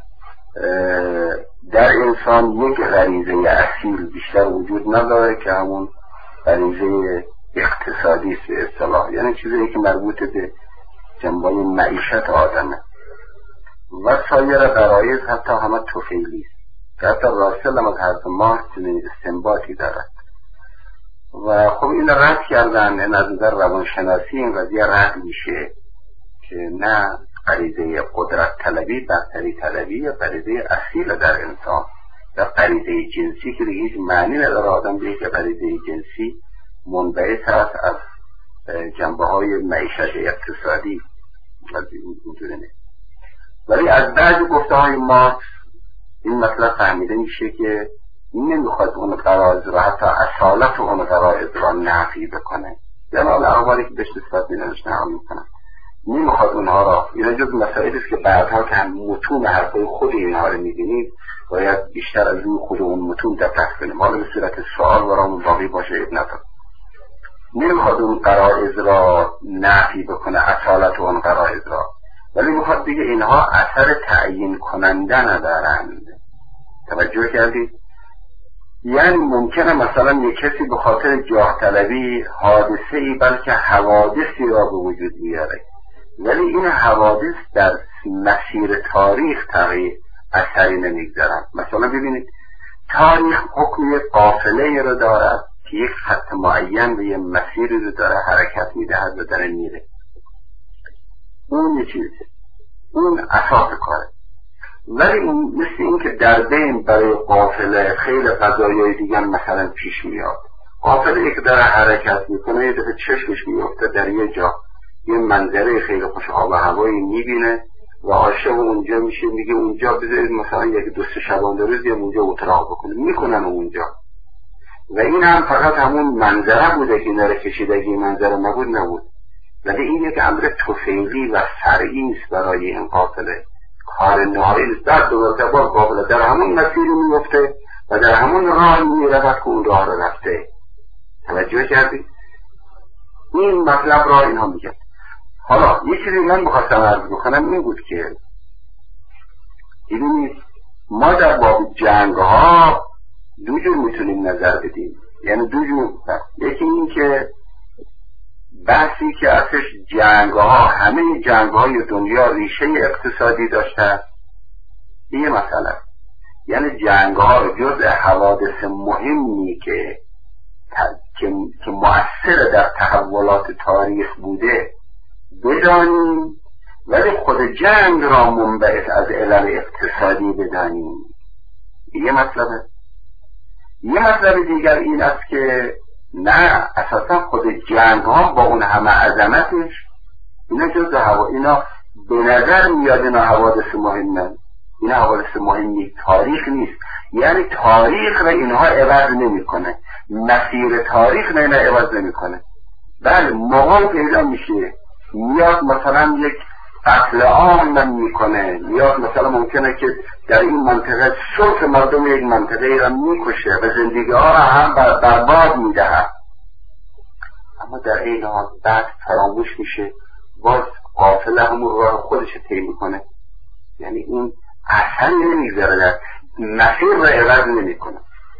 در انسان یک غریزه اصیل بیشتر وجود نداره که همون غریزه اقتصادی است به اصطلاح، یعنی چیزی که مربوط به جنبه معیشت آدمه و سایر غرایز حتی همه طفیلی است که حتی راسل هم از حرف ما چنین استنباطی دارد و خب این رد کردن. این از نظر روانشناسی این قضیه رد میشه که نه غریزه قدرت طلبی برتری طلبی یا غریزه اصیل در انسان یا غریزه جنسی که دیگه هیچ معنی نداره آدم دیگه که غریزه جنسی منبعث هست از جنبه های معیشت اقتصادی اینجوری نیست. ولی از بعض گفته های مارکس این مطلب فهمیده میشه که نمیخواد اون غرایز رو حتی اصالت اون غرایز رو نفی بکنه، یعنی احوالی که بهش نسبت میدنش نهار میکنن نمیخواد اونها را، این جز مسائلی است که بعدها که هم متون حرفای خود اینها رو میبینید باید بیشتر از روی خود اون متون دقت کنیم، حالا به صورت سوال برامون باقی باشه اب نداره. نمیخواد اون غرایز را نفی بکنه اصالت اون غرایز را، ولی میخواد بگه اینها اثر تعیین کننده ندارند. توجه کردید؟ یعنی ممکنه مثلا یک کسی به خاطر جاه طلبی حادثه ای بلکه حوادثی را به وجود بیاره، ولی این حوادث در مسیر تاریخ تغییر اثری نمیگذارند. مثلا ببینید تاریخ حکم قافله رو دارد که یک خط معین به یک مسیری رو داره حرکت میدهد و داره میره، اون یه چیزه، اون اساس کاره. ولی مثل این که در بین برای قافله خیلی قضایای دیگر مثلا پیش میاد. قافله که در حرکت میکنه یه دفعه چشمش میفته در یه جا یه منظره خیلی خوش آب و هوایی میبینه و عاشق اونجا میشه، میگه اونجا بذارید مثلا یک دو سه شبانه روز یا اونجا اتراق بکنه، میکنن اونجا. و این هم فقط همون منظره بوده که نره کشیدگی منظره نبود نبود، ولی این یک امر طفیلی و فرعی است برای این قافله، کار نهایی است. در دو مرتبه قافله در همون مسیری میفته و در همون راه میرود که اون راه رو رفته. توجه کردید؟ این مطلب را اینها میگن. حالا یه چیزی من بخواستم عرض بکنم این بود که ببینید ما در باب جنگ ها دو جور میتونیم نظر بدیم، یعنی دو جور. یکی این که بحثی که اصلش جنگ ها، همه جنگ های دنیا ریشه اقتصادی داشته، این مسئله، یعنی جنگ ها رو جز حوادث مهمی که که, که مؤثر در تحولات تاریخ بوده بدانیم، ولی خود جنگ را منبعث از علل اقتصادی بدانیم. یه مطلبه. یه مطلب دیگر این است که نه، اساسا خود جنگ ها با اون همه عظمتش اینا جز هوا، اینا به نظر میاد اینا حوادث مهمه، اینا حوادث مهمی تاریخ نیست، یعنی تاریخ را اینها عوض نمی کنه، مسیر تاریخ را اینا عوض نمی کنه. بله موقع پیدا میشه میاد مثلا یک قتل عام میکنه، میاد مثلا ممکنه که در این منطقه صلح مردم یک منطقه را میکشه و زندگی ها را هم برباد میدهد، اما در این حال بعد فراموش میشه، باز قافله همون راه خودش طی میکنه، یعنی این اصلا نمیگذره، مسیر را عوض نمیکنه.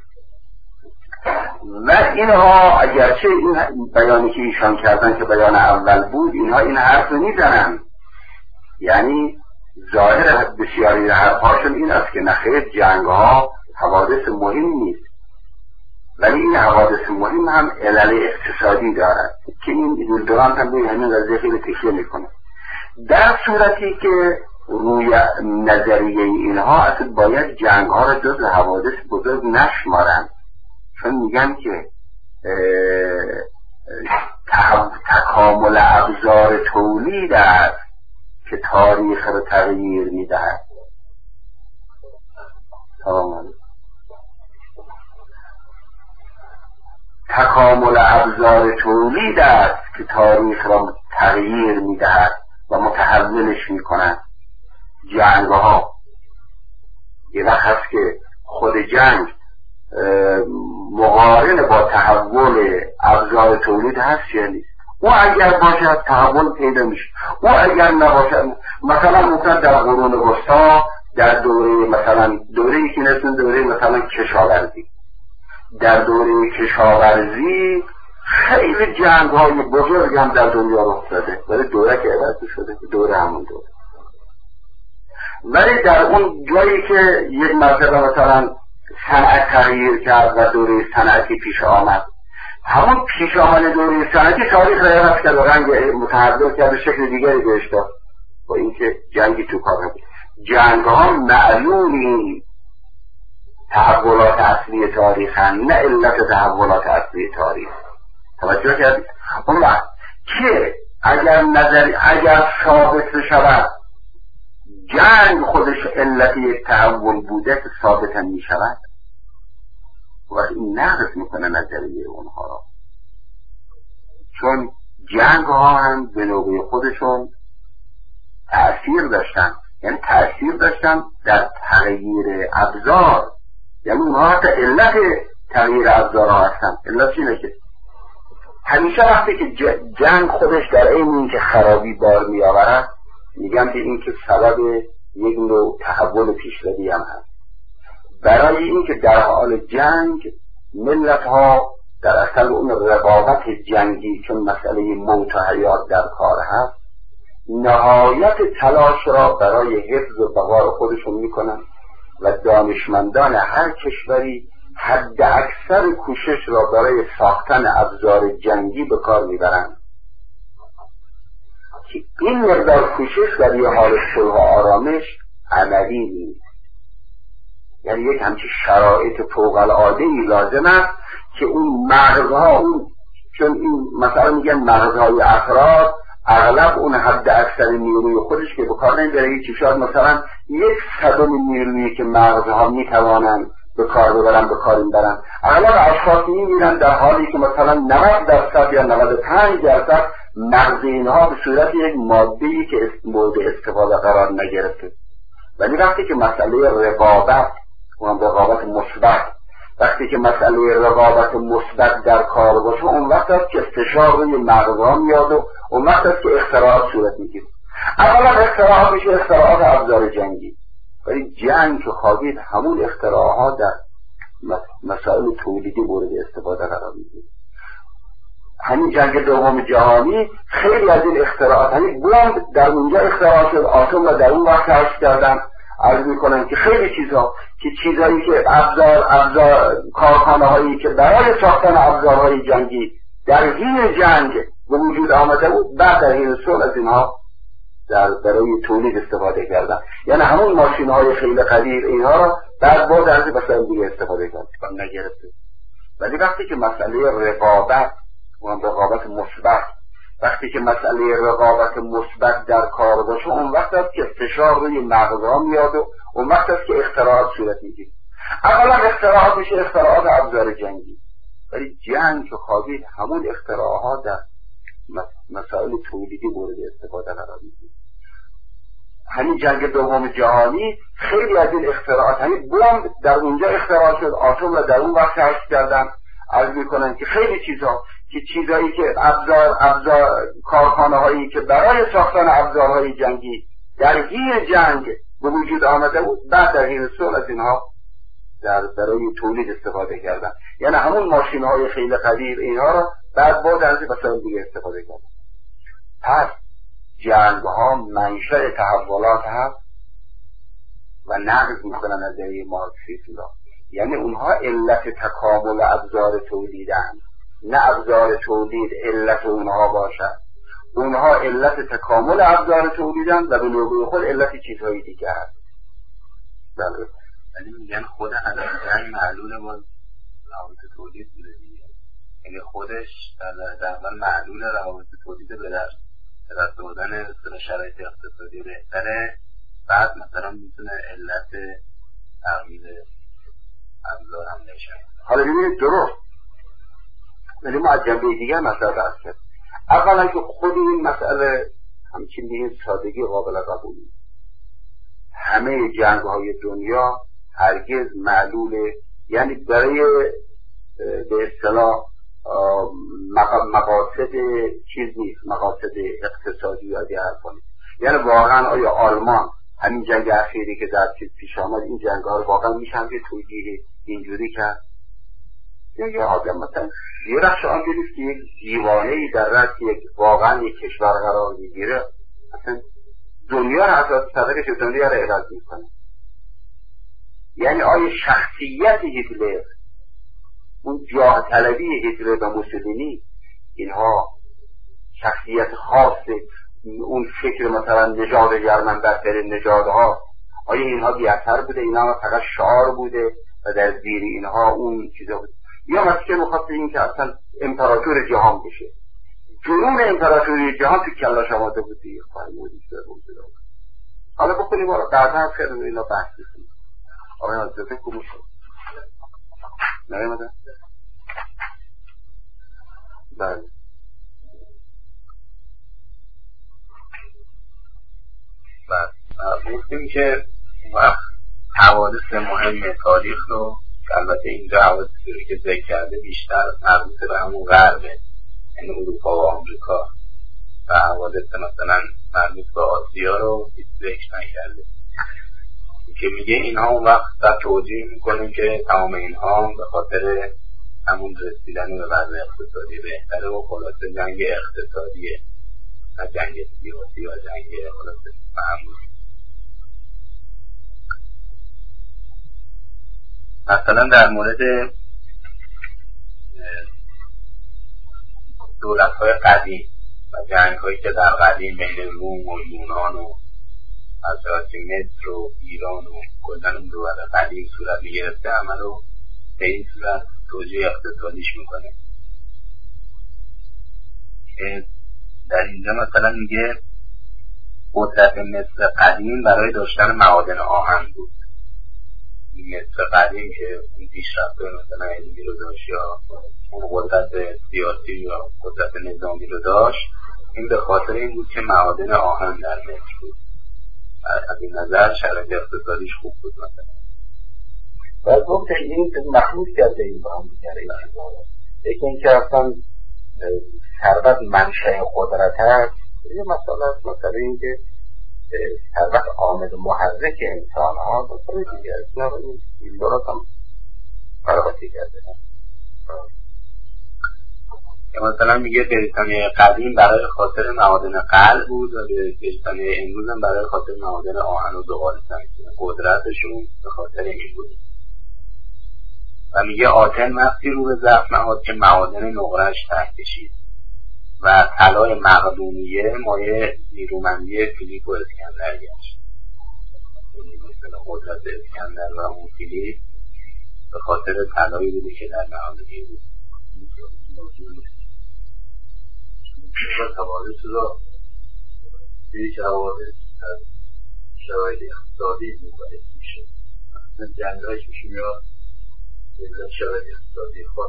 و اینها اگرچه این بیانی که ایشان کردن که بیان اول بود، اینها این حرف رو میزنن، یعنی ظاهر بسیاری حرفهاشون این است که نخیر جنگ ها حوادث مهم نیست، ولی این حوادث مهم هم علل اقتصادی دارد که این دولدران هم به همین قضیه خیلی تکیه میکنه. در صورتی که روی نظریه اینها اصلا باید جنگ ها را جز حوادث بزرگ نشمارن، چون میگن که تکامل ابزار تولید است که تاریخ رو تغییر میدهد. تکامل ابزار تولید است که تاریخ را تغییر میدهد و متحولش میکنند. جنگ ها یه وقت هست که خود جنگ مقارن با تحول ابزار تولید هست یا نیست. او اگر باشد تحول پیدا میشه، او اگر نباشد مثلا مثلا در قرون وسطی در دوره مثلا دوره‌ای که نسون دوره مثلا کشاورزی، در دوره کشاورزی خیلی جنگ های بزرگ هم در دنیا رخ داده، ولی دوره که عوض شده دوره همون دوره. ولی در اون جایی که یک مرتبه مثلا صنعت تغییر کرد و دوره صنعتی پیش آمد، همون پیش آمد دوره صنعتی تاریخ را عوض کرد و رنگ متحول کرد و شکل دیگری بهش داد، با اینکه جنگی تو کار بود. جنگ ها معلول این تحولات اصلی تاریخ هم، نه علت تحولات اصلی تاریخ. توجه کردید؟ اون وقت که اگر نظر اگر ثابت شود جنگ خودش علت یک تحول بوده که ثابت می شود، و این نقض میکنه نظریه اونها را، چون جنگ ها هم به نوبه خودشون تأثیر داشتن، یعنی تأثیر داشتن در تغییر ابزار، یعنی اونها حتی علت تغییر ابزار ها هستن. علت اینه که همیشه وقتی که جنگ خودش در این این که خرابی بار می آورد، میگم که این که سبب یک نوع تحول پیشروی هم هست. برای این که در حال جنگ ملت ها در اصل اون رقابت جنگی چون مسئله موت و حیات در کار هست، نهایت تلاش را برای حفظ و بقای خودشون میکنن و دانشمندان هر کشوری حد اکثر کوشش را برای ساختن ابزار جنگی به کار میبرند که این مقدار کوشش در یه حال صلح و آرامش عملی نیست. یعنی یک همچین شرایط فوق العاده ای لازم است که اون مغزها، اون چون این مثلا میگن مغزهای افراد اغلب اون حد اکثر نیروی خودش که به کار نمیبره، هیچ شاید مثلا یک صدم نیرویی که مغزها میتوانند به کار ببرن به کار میبرن. اغلب اشخاص میمیرن در حالی که مثلا نود درصد یا نود و پنج درصد مغز اینها به صورت یک ماده‌ای که مورد استفاده قرار نگرفته. ولی وقتی که مسئله رقابت، اون رقابت مثبت، وقتی که مسئله رقابت مثبت در کار باشه، اون وقت است که فشار روی مغزها میاد و اون وقت است که اختراعات صورت میگیره. اولا اختراعات میشه اختراعات ابزار جنگی، ولی جنگ که خوابید همون اختراعات در مسائل تولیدی مورد استفاده قرار میگیره. همین جنگ دوم جهانی خیلی از این اختراعات، همین بمب در اونجا اختراع شد، آتم و در اون وقت کشف کردن. عرض میکنن که خیلی چیزها که چیزایی که ابزار ابزار کارخانه هایی که برای ساختن ابزارهای جنگی در حین جنگ به وجود آمده بود، بعد در حین صلح از اینها در برای تولید استفاده کردن. یعنی همون ماشین های خیلی قدیر اینها را بعد بعد از مثلا دیگه استفاده کردن نگرفته. ولی وقتی که مسئله رقابت، اون رقابت مثبت، وقتی که مسئله رقابت مثبت در کار باشه، اون وقت است که فشار روی مغزها میاد و اون وقت است که اختراعات صورت میگیره. اولا اختراعات میشه اختراعات ابزار جنگی، ولی جنگ که خوابید همون اختراعات در مسائل تولیدی مورد استفاده قرار میگیره. همین جنگ دوم جهانی خیلی از این اختراعات، همین بمب در اونجا اختراع شد، آتم و در اون وقت کشف کردن. عرض میکنن که خیلی چیزها که چیزایی که ابزار ابزار کارخانه هایی که برای ساختن ابزارهای جنگی در حین جنگ به وجود آمده بود، بعد در حین صلح از اینها در برای تولید استفاده کردن. یعنی همون ماشین های خیلی قدیر اینها را بعد بعد از مثلا دیگه استفاده کردن. پس جنگ ها منشأ تحولات هست و نقض میکنن از نظریه مارکسیسم را. یعنی اونها علت تکامل ابزار تولیدن، نه ابزار تولید علت اونها باشد. اونها علت تکامل ابزار تولیدن و به نوبه خود علت چیزهای دیگه هست. بله. ولی میگن خود هدف معلول ما روابط تولید بوده دیگه. یعنی خودش در اول معلول روابط تولید به دست آوردن شرایط اقتصادی بهتره، بعد مثلا میتونه علت تغییر ابزار هم نشه. حالا ببینید درست، ولی ما از جنبه دیگر مسئله بحث کرد. اولا که خود این مسئله همچین به این سادگی قابل قبول نیست. همه جنگ های دنیا هرگز معلول، یعنی برای به اصطلاح مقاصد چیز نیست، مقاصد اقتصادی یا دیگر کنید. یعنی واقعا آیا آلمان همین جنگ اخیری که در چیز پیش آمد، این جنگ ها رو واقعا میشن که توجیه اینجوری کرد؟ یه آدم مثلا یه بخش آن دیدید که یک دیوانه‌ای در رأس یک واقعا یک کشور قرار میگیره، مثلا دنیا رو اساس صدرش دنیا رو اعراض میکنه. یعنی آیا شخصیت هیتلر، اون جاه طلبی هیتلر و موسولینی، اینها شخصیت خاصه، اون فکر مثلا نژاد جرمن برتر نژادها، آیا اینها بی اثر بوده؟ اینها فقط شعار بوده و در زیر اینها اون چیزا بود؟ یا مثلا مخاطب این که اصلا امپراتور جهان بشه، جنون امپراتوری جهان تو کلاش آماده بود دیگه، فرمودی شده بود. حالا بکنیم آره بعدا خیلی اینا بحث بکنیم. آقای حضرت کمون شد نمیمده؟ بله بله گفتیم که وقت حوادث مهم تاریخ رو، البته اینجا حوادثی رو که ذکر کرده بیشتر مربوط به همون غربه، یعنی اروپا و آمریکا، و حوادث مثلا مربوط به آسیا رو ذکر نکرده، که میگه اینها اون وقت در توجیه میکنه که تمام اینها به خاطر همون رسیدن به وضع اقتصادی بهتره و خلاصه جنگ اقتصادیه، نه جنگ سیاسی یا جنگ خلاصه فهمون. مثلا در مورد دولت‌های قدیم و جنگ‌هایی که در قدیم بین روم و یونان و از جهت مصر و ایران و کلن اون دول قدیم صورت میگرفته همه رو به این صورت توجیه اقتصادیش میکنه. که در اینجا مثلا میگه قدرت مصر قدیم برای داشتن معادن آهن بود. مصر قدیم که اون پیشرفت مثلا علمی رو داشت یا اون قدرت سیاسی یا قدرت نظامی رو داشت، این به خاطر این بود که معادن آهن در مصر بود. از این نظر شرایط اقتصادیش خوب بود مثلا. و گفت این مخلوط کرده این با هم دیگر این چیزا رو. یکی این که اصلا ثروت منشأ قدرت هست، یه مسئله است، مثلا این که ثروت عامل محرک انسان ها بطور دیگه است. نه این درست هم فرقاتی کرده. مثلا میگه بریتانیای قدیم برای خاطر معادن قلب بود و بریتانیای امروز هم برای خاطر معادن آهن و زغال سنگ. قدرتشون به خاطر این بود. و میگه آتن وقتی رو به ضعف نهاد که معادن نقره‌اش ته کشید و طلای مقدونیه مایه نیرومندی فیلیپ و اسکندر گشت. این مثلا قدرت اسکندر و اون فیلیپ به خاطر طلایی بوده که در معادنیه بود. و توانست را یک حوادث از شرایط اقتصادی مباحث میشه. مثلا جنگ‌هایش میشه میاد از شرایط اقتصادی خود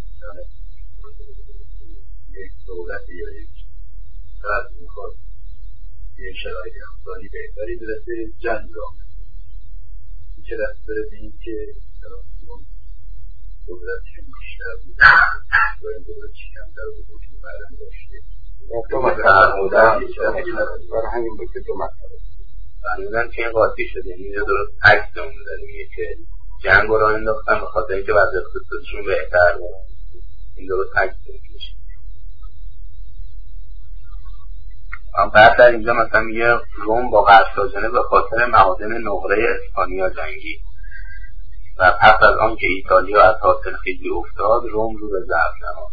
یک دولت یا یک فرد میخواد یک شرایط اقتصادی بهتری برسه جنگ را این که دست بره به این که دولت که بیشتر بود و این دولت که کمتر بود که بعدم داشته دو مسئله بودن برای همین بود که دو مسئله فرمودن که این قاطی شده. این رو درست عکس اون داره میگه که جنگ رو انداختن به خاطر اینکه وضع اقتصادشون بهتر بود. این درست عکس میشه. بعد در اینجا مثلا میگه روم با قرصاجنه به خاطر معادن نقره اسپانیا جنگی و پس از آن که ایتالیا از حاصل خیزی افتاد روم رو به ضعف نهاد.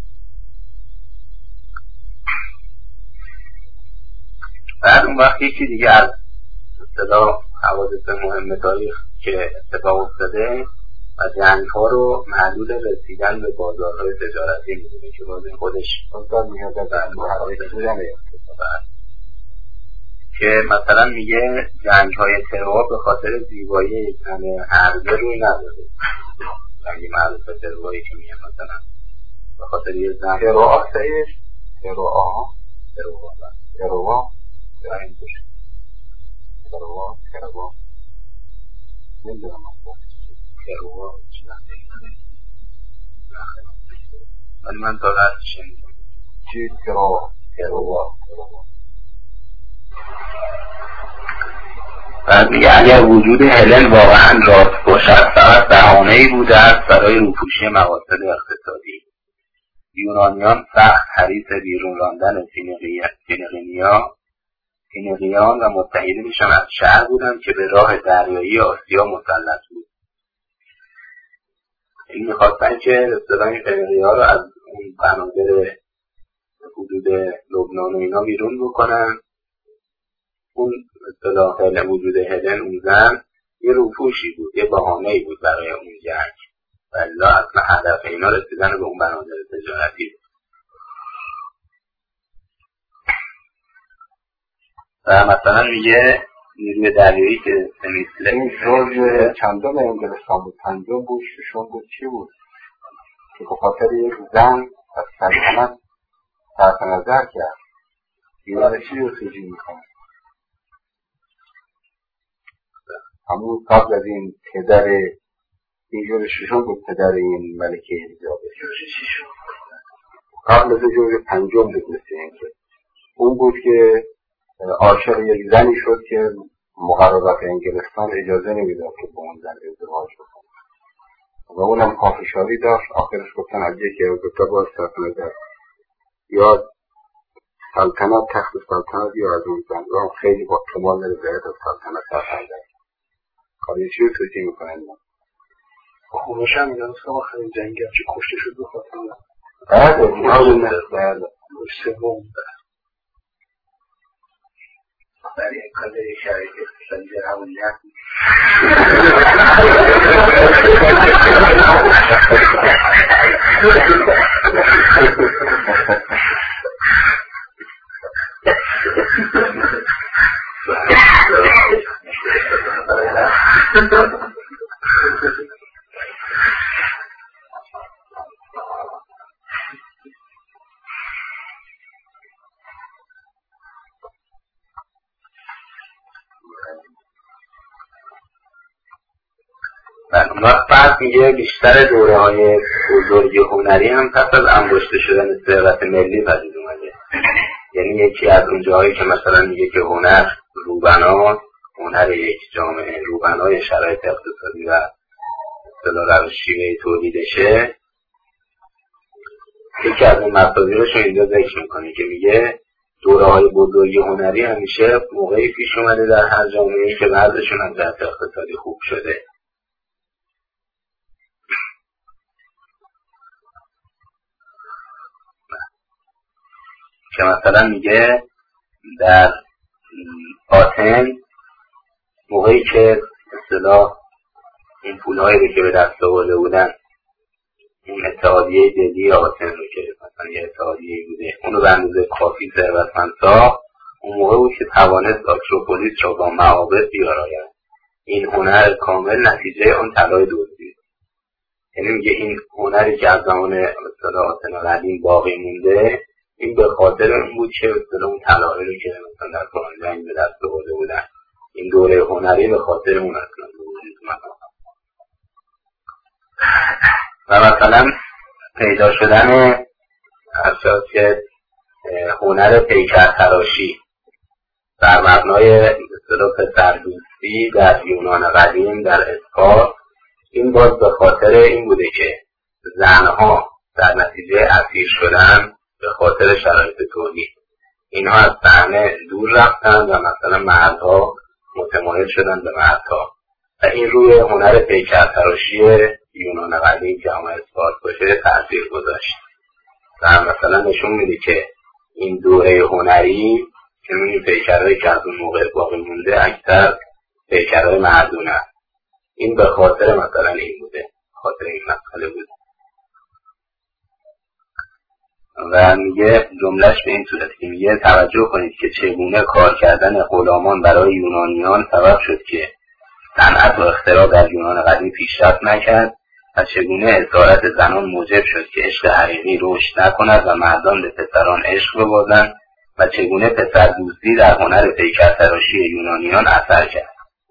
بعد اون وقت یکی دیگه از اصطلاح حوادث مهم تاریخ که اتفاق افتاده و جنگ ها رو معلول رسیدن به بازارهای تجارتی میدونه که باز این خودش بازار میاد در محرک بودن که مثلا میگه جنگ های ترور به خاطر زیبایی یک همه هرزه روی نداده. جنگی معروف تروایی که میگه مثلا به خاطر یه زن تروا سیش تروا تروا تروا این توش تروا تروا نمیدونم تروا ولی من تا رست شنیدم چی تروا تروا تروا بعد میگه اگر وجود هلن واقعا راست باشد فقط بهانه‌ای بوده است برای روپوشی مقاصد اقتصادی. یونانیان سخت حریص بیرون راندن فینیقیا فینیقیان و متحدینشان از شهر بودند که به راه دریایی آسیا مسلط بود. این میخواستن که اصطلاح فینیقیا رو از اون بنادر حدود لبنان و اینا بیرون بکنن. اون اصطلاح وجود هلن اون زن یه روپوشی بود، یه بهانه‌ای بود برای اون جنگ و الا اصلا هدف اینا رسیدن به اون بنادر تجارتی بود. و مثلا میگه نیروی دریایی که سمیسله این جورج چندم انگلستان بود، پنجم بود، ششم بود، چی بود که به خاطر یک زن از سلطنت تحت نظر کرد اینا چی رو سجی میکنه. همون قبل از این پدر این جورج ششم بود، پدر این ملکه الیزابت. قبل از جورج پنجم بود مثل این که اون بود که عاشق یک زنی شد که مقررات انگلستان اجازه نمیداد که با اون زن ازدواج بکنه و اونم پافشاری داشت. آخرش گفتن از یکی از دوتا باز سلطنت داشت یا سلطنت تخت سلطنت یا از اون زن را خیلی با کمال رضایت از سلطنت سلطنت داشت. کاری چی رو توجیه میکنن ما خونوش هم میدانست که آخرین جنگی هم چه کشته شد بخاطر من بله اونها رو نخبرده سوم برای امکان داری شرایط اقتصادی در همون نفت بعد میگه بیشتر دوره های بزرگی هنری هم پس از انباشته شدن ثروت ملی پدید اومده. یعنی یکی از اون جاهایی که مثلا میگه که هنر روبنا، هنر یک جامعه روبنای شرایط اقتصادی و اصطلاح روش شیوه تولیدشه، یکی از اون مصادیرش رو اینجا ذکر میکنه که میگه دوره های بزرگی هنری همیشه موقعی پیش اومده در هر جامعه‌ای که وضعشون از جهت اقتصادی خوب شده. که مثلا میگه در آتن موقعی که اصطلاح این پولهایی رو که به دست آورده بودن، اون اتحادیه جدی آتن رو که مثلا یه اتحادیه بوده، اونو به اندازه کافی ثروتمند ساخت، اون موقع بود که توانست آکروپولیس را با معابد بیاراید. این هنر کامل نتیجه اون طلای دزدی. یعنی میگه این هنری که از زمان اصطلاح آتن قدیم باقی مونده، این به خاطر اون بود که اصطلاح اون طلایی رو که مثلا در قرآن جنگ به دست آورده بودن، این دوره هنری به خاطر اون اصلا وجود اومد. و مثلا پیدا شدن اساس که هنر پیکر تراشی در مبنای اصطلاح پسردوستی در یونان قدیم در اسپارت، این باز به خاطر این بوده که زنها در نتیجه اسیر شدن به خاطر شرایط تولید، اینها از صحنه دور رفتن و مثلا مردها متمایل شدن به مردها و این روی هنر پیکر تراشی یونان قدیم که همه اسپارت باشه تأثیر گذاشت. و مثلا نشون میده که این دوره هنری که این پیکرهایی که از اون موقع باقی مونده اکثر پیکرهای مردونه، این به خاطر مثلا این بوده، خاطر این مسئله بوده. و میگه جملهش به این صورت که میگه توجه کنید که چگونه کار کردن غلامان برای یونانیان سبب شد که صنعت و اختراع در یونان قدیم پیشرفت نکرد و چگونه اسارت زنان موجب شد که عشق حقیقی رشد نکند و مردان به پسران عشق ببازند و چگونه پسردوستی در هنر پیکر تراشی یونانیان اثر کرد.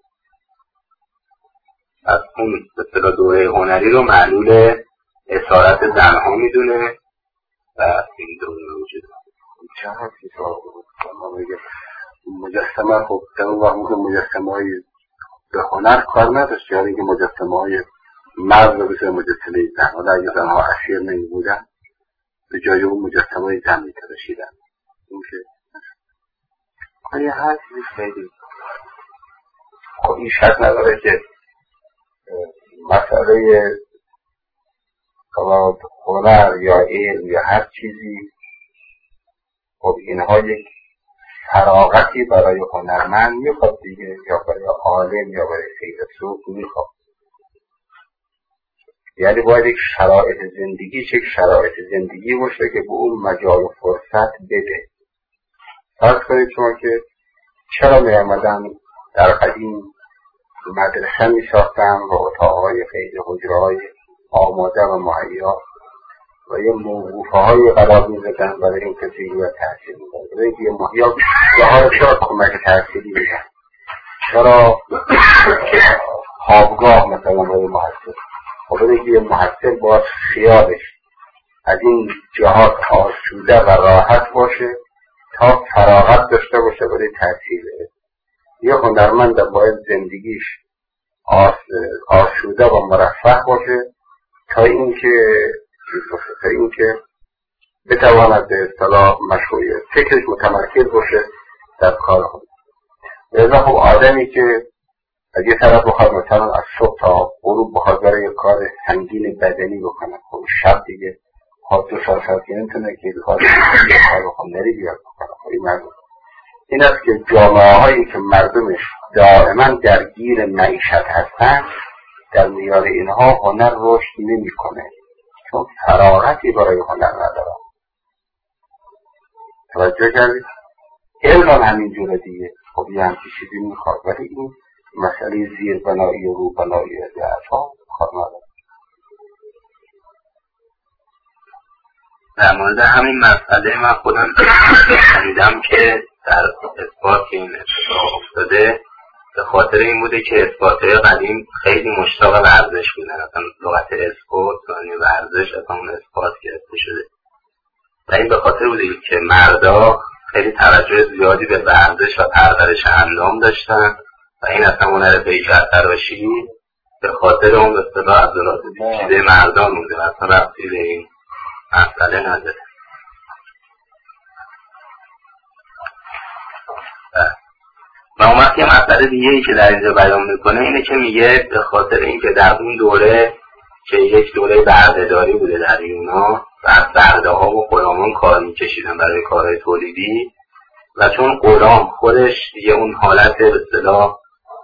از اون به اصطلاح دوره هنری رو معلول اسارت زنها میدونه و این دوره وجود چه حرفی سوال بود ما میگه مجسمه. خب در اون وقت موقع مجسمه های به هنر کار نداشت، یعنی که مجسمه های مرد رو بسید مجسمه زن، حالا اگه زنها اسیر نمی بودن به جای اون مجسمه های زن می تراشیدن. این که آیا هر چیزی خیلی خب این شک نداره که مسئله هنر یا علم یا هر چیزی، خب اینها یک فراغتی برای هنرمند میخواد دیگه، یا برای عالم یا برای فیلسوف میخواد. یعنی باید یک شرایط زندگی یک شرایط زندگی باشه که به اون مجال و فرصت بده. فرض کنید شما که چرا می آمدن در قدیم مدرسه می ساختن و اتاقهای خیلی حجرهای آماده و مهیا و یه موقوفه های قرار می زدن برای این کسی رو تحصیل می زدن برای اینکه یه مهیا جاها چرا کمک تحصیلی می زدن، چرا خوابگاه مثلا برای محصل، و برای اینکه یه محصل باید خیالش از این جهات آسوده و راحت باشه تا فراغت داشته باشه برای تحصیل. یه هنرمند باید زندگیش آس... آسوده و مرفه باشه تا اینکه تا اینکه بتواند به اصطلاح مشغول فکرش متمرکز باشه در کار خود. لذا خب آدمی که از یه طرف بخواد مثلا از صبح تا غروب بخواد برای یه کار سنگین بدنی بکنه، خب شب دیگه خواهد دو سال سال که نمیتونه که بخواد یه کار هنری بیاد بکنه. خب این مردم این است که جامعه هایی که مردمش دائما درگیر معیشت هستند در میان اینها هنر رشد نمی کنه، چون فراغتی برای هنر ندارن. توجه کردید؟ علم هم همین جوره دیگه، خب یه همچی چیزی میخواد، ولی این مسئله زیر بنایی و رو بنایی ها میخواد نداره. در مورد همین مسئله من خودم شنیدم که در اثبات این اتفاق افتاده به خاطر این بوده که اثبات‌های قدیم خیلی مشتاق ورزش بودن، اصلا لغت اثبات یعنی ورزش اصلا اون اثبات گرفته شده و این به خاطر بوده که مردا خیلی توجه زیادی به ورزش و پرورش اندام داشتن و این اصلا هنر بیجر تراشی به خاطر اون به اصطلاح عضلات پیچیده مردان بوده و اصلا ربطی به این مسئله نداره. و اون وقت یه مسئله دیگه ای که در اینجا بیان میکنه اینه که میگه به خاطر اینکه در اون دوره که یک دوره بردهداری بوده در یونان و از برده ها و غلامان کار میکشیدن برای کارهای تولیدی و چون غلام خودش دیگه اون حالت به اصطلاح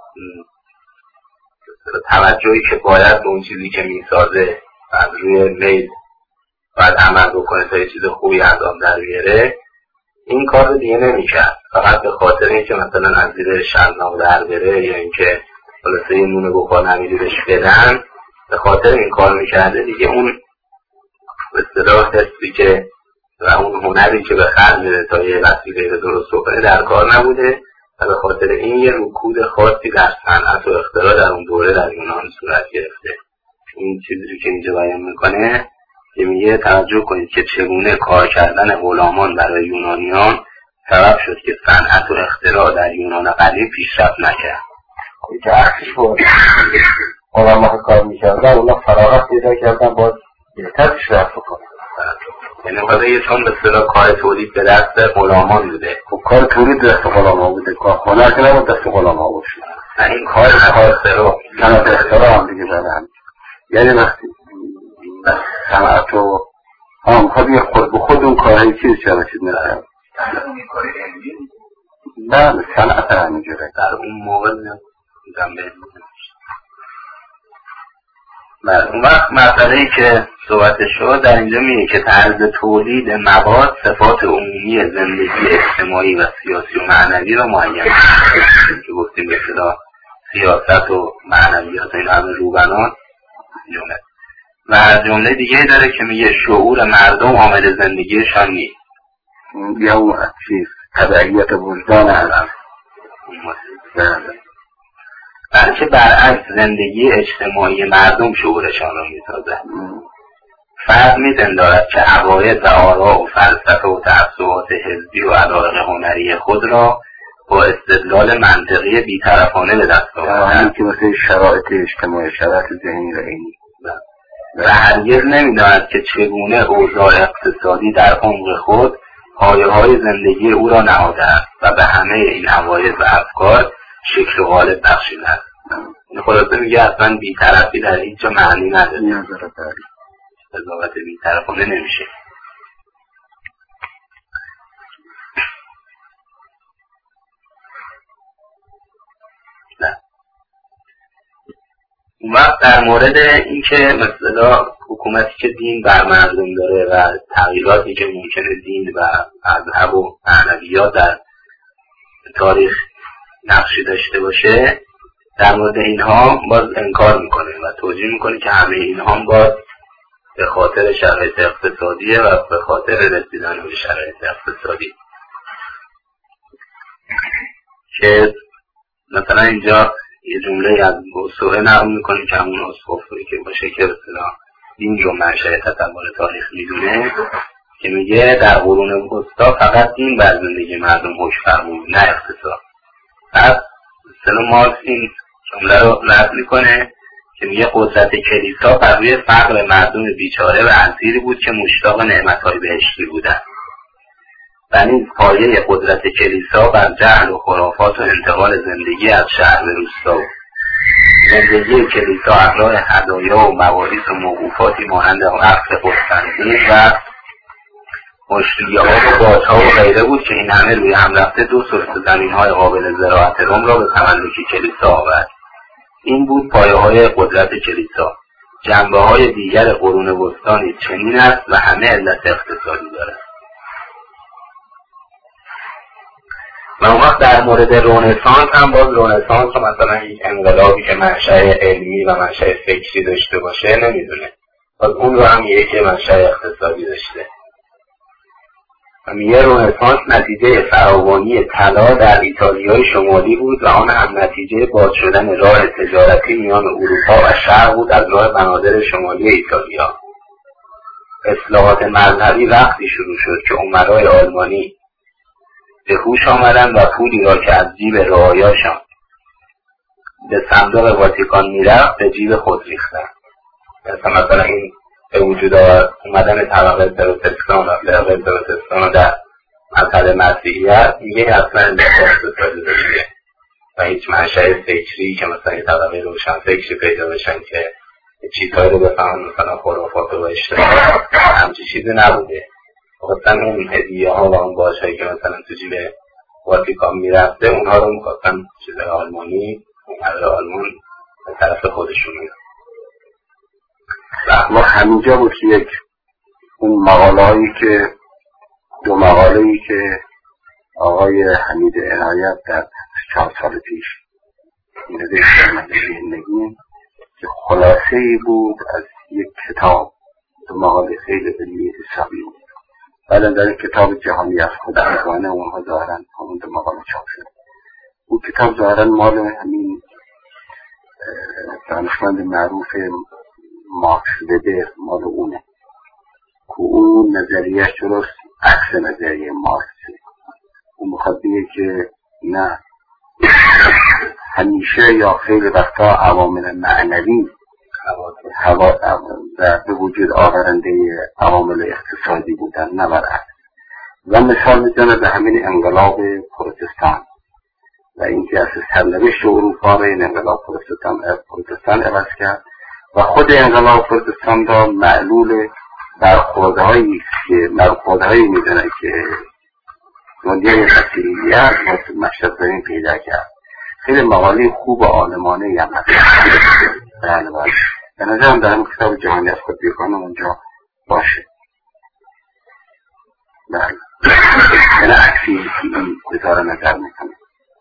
توجهی که باید به اون چیزی که میسازه از روی میل باید عمل بکنه تا یه چیز خوبی از آن در بیاره، این کار رو دیگه نمی‌کرد، فقط به خاطر اینکه مثلا از زیر شرناق در بره یا اینکه خلاصه این نونه بخور نمیدی بهش بدن، به خاطر این کار میکرده دیگه اون به اصطلاح حسی که و اون هنری که به خرج میده تا یه وسیله رو درست بکنه در کار نبوده و به خاطر این یه رکود خاصی در صنعت و اختراع در اون دوره در یونان صورت گرفته. این چیزی که اینجا بیان میکنه که میگه توجه کنید که چگونه کار کردن غلامان برای یونانیان سبب شد که صنعت و اختراع در یونان قدیم پیشرفت نکرد. این که عکسش بود غلامان کار میکردن اونا فراغت پیدا کردن باید بهتر پیشرفت بکنن. یعنی قضیه چون به اصطلاح کار تولید به دست غلامان بوده. خب کار تولید دست غلامان بوده، کار هنر که نبود دست غلامان باشه. نه این کار کار اختراع صنعت اختراع هم دیگه بدن. یعنی وقتی صنعت و هم میخواد یه خود به خود اون کارهای چیز چرا چیز نرم نه صنعت همینجوره در اون موقع جنبه بله. اون وقت مسئله‌ای که صحبت شد در اینجا میگه که طرز تولید مواد صفات عمومی زندگی اجتماعی و سیاسی و معنوی را معین کنه که گفتیم به اصطلاح سیاست و معنویات این همه روبنان جمله و جمله دیگه داره که میگه شعور مردم عامل زندگیشان نیست یا اون چیز تبعیت وجدان هست بلکه برعکس زندگی اجتماعی مردم شعورشان را میسازد. فرد می‌پندارد که عقاید و آراء و فلسفه و تعصبات حزبی و علایق هنری خود را با استدلال منطقی بی‌طرفانه به دست آورد که مثل شرایط اجتماعی شرایط ذهنی را اینی و هرگز نمی‌داند که چگونه اوضاع اقتصادی در عمق خود پایه‌های زندگی او را نهاده است و به همه این عقاید و افکار شکل و قالب بخشیده است. این خلاصه میگه اصلا بی‌طرفی در هیچ جا معنی نداره. قضاوت بی‌طرفانه نمیشه. نه. اون وقت در مورد اینکه مثلا حکومتی که دین بر مردم داره و تغییراتی که ممکنه دین و مذهب و معنویات در تاریخ نقشی داشته باشه، در مورد اینها باز انکار میکنه و توجیه میکنه که همه اینها باز به خاطر شرایط اقتصادیه و به خاطر رسیدن به شرایط اقتصادی که مثلا اینجا یه جمله از بوسوه نقل میکنه که همون اسقفی که باشه که مثلا دین رو منشأ تطور تاریخ میدونه که میگه در قرون وسطا فقط دین بر زندگی مردم حکم فرمود نه اقتصاد. پس مثلا مارکس این جمله رو نقل میکنه که میگه قدرت کلیسا بر روی فقر مردم بیچاره و اسیری بود که مشتاق نعمت‌های بهشتی بودند و نیز پایه قدرت کلیسا بر جهل و خرافات و انتقال زندگی از شهر به روستا بود. زندگی کلیسا اغراق هدایا و مواریث و موقوفاتی مانند عقد قسطنطین و مشتریه ها و بازها و غیره بود که این همه روی هم رفته دو ثلث زمین های قابل زراعت روم را به تملک کلیسا آورد. این بود پایه های قدرت کلیسا. جنبه های دیگر قرون وسطی چنین است و همه علت اقتصادی دارد. و اون وقت در مورد رنسانس هم باز رنسانس رو مثلا یک انقلابی که منشأ علمی و منشأ فکری داشته باشه نمیدونه، باز اون رو هم یک منشأ اقتصادی داشته. و میگه رنسانس نتیجه فراوانی طلا در ایتالیای شمالی بود و آن هم نتیجه باز شدن راه تجارتی میان اروپا و شرق بود از راه بنادر شمالی ایتالیا. اصلاحات مذهبی وقتی شروع شد که امرای آلمانی به هوش آمدن و پولی را که از جیب رعایاشان به صندوق واتیکان میرفت به جیب خود ریختن. مثلا مثلا این به وجود اومدن طبقه پروتستان و طبقه پروتستان در مذهب مسیحیت میگه اصلا اقتصادی داشته و هیچ منشأ فکری که مثلا این طبقه روشن فکری پیدا بشن که چیزهایی رو بفهمن مثلا خرافات و اشتباهات همچین چیزی نبوده. خواستن اون هدیه ها و اون باشایی که مثلا تو جیب واتیکان میرفته اونها رو میخواستن چیز آلمانی اون آلمان به طرف خودشون میرفت. و همینجا بود که یک اون مقاله هایی که دو مقاله هایی که آقای حمید عنایت در چهار سال پیش نوشت در مجله زندگی که خلاصه ای بود از یک کتاب، دو مقاله خیلی علمی حسابی بود. بعد در کتاب جهانی از خودمگانه اونها ظاهرن همون دو مقاله چاپ شد. اون کتاب ظاهرن مال همین دانشمند معروف مارکس وبر مال اونه که اون نظریهش درست عکس نظریه مارکسه. اون مخواد بگه که نه همیشه یا خیلی وقتا عوامل معنوی و به وجود آورنده عوامل اقتصادی بودن نه برعکس. و مثال میزنه به همین انقلاب پروتستان و اینکه از سرنوشت اروپا را این انقلاب پروتستان پروتستان عوض کرد و خود انقلاب پروتستان را معلول برخوردهایی که برخوردهایی میدونه که دنیای مسیحیت و مشهد دارین پیدا کرد. خیلی مقاله خوب و عالمانه هم هست. بله بله به نظرم در همون کتاب جهانی از خود بیکنم اونجا باشه. بله یعنی عکسی که این بزار نظر میکنه.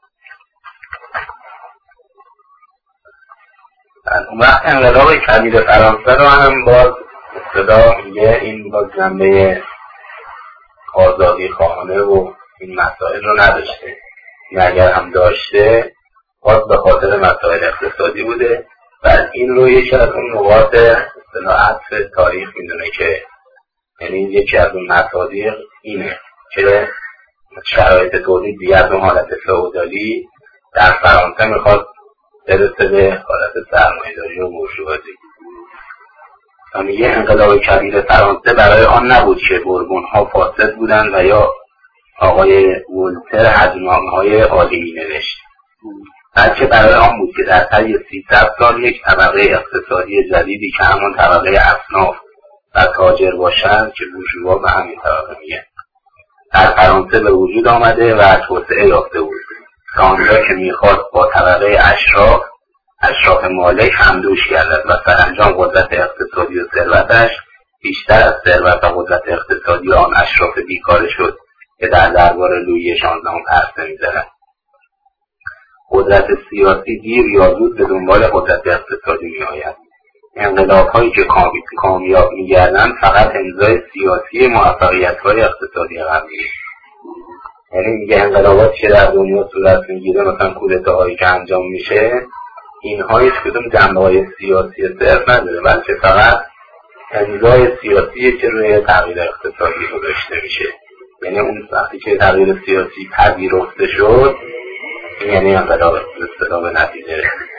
اون وقت انقلاب کبیر فرانسه رو هم باز صدا میگه این باز جنبه آزادی خواهانه و این مسائل رو نداشته. این اگر هم داشته باز به خاطر مسائل اقتصادی بوده و این رو یکی از اون نقاط اصطلاح عطف تاریخ میدونه که یعنی یکی از اون مصادیق اینه که شرایط تولید دیگه از اون حالت فئودالی در فرانسه میخواد برسه به حالت سرمایه‌داری و بورژوازی. و میگه انقلاب کبیر فرانسه برای آن نبود که بوربون‌ها فاسد بودند و یا آقای ولتر حجمنامه‌های عالی می‌نوشت، بلکه برای آن بود که در طی سیصد سال یک طبقه اقتصادی جدیدی که همان طبقه اصناف و تاجر باشند که بورژوا به همین طبقه میگن در فرانسه به وجود آمده و توسعه یافته بود تا آنجا که میخواست با طبقه اشراف اشراف مالک همدوش گردد و سرانجام قدرت اقتصادی و ثروتش بیشتر از ثروت و قدرت اقتصادی آن اشراف بیکاره شد که در دربار لویی شانزدهم پرسه می‌زدند. قدرت سیاسی دیر یا زود به دنبال قدرت اقتصادی می‌آید. انقلاب‌هایی که کامیاب می‌گردند فقط امضای سیاسی موفقیت‌های اقتصادی قبلی. یعنی میگه انقلاباتی که در دنیا صورت میگیره مثلا کودتاهایی که انجام میشه اینها هیچ کدوم جنبه‌های سیاسی صرف نداره بلکه فقط امضای سیاسی که روی تغییر اقتصادی گذاشته میشه. یعنی اون وقتی که تغییر سیاسی پذیرفته شد این یعنی انقلاب اقتصادی به نتیجه رسید.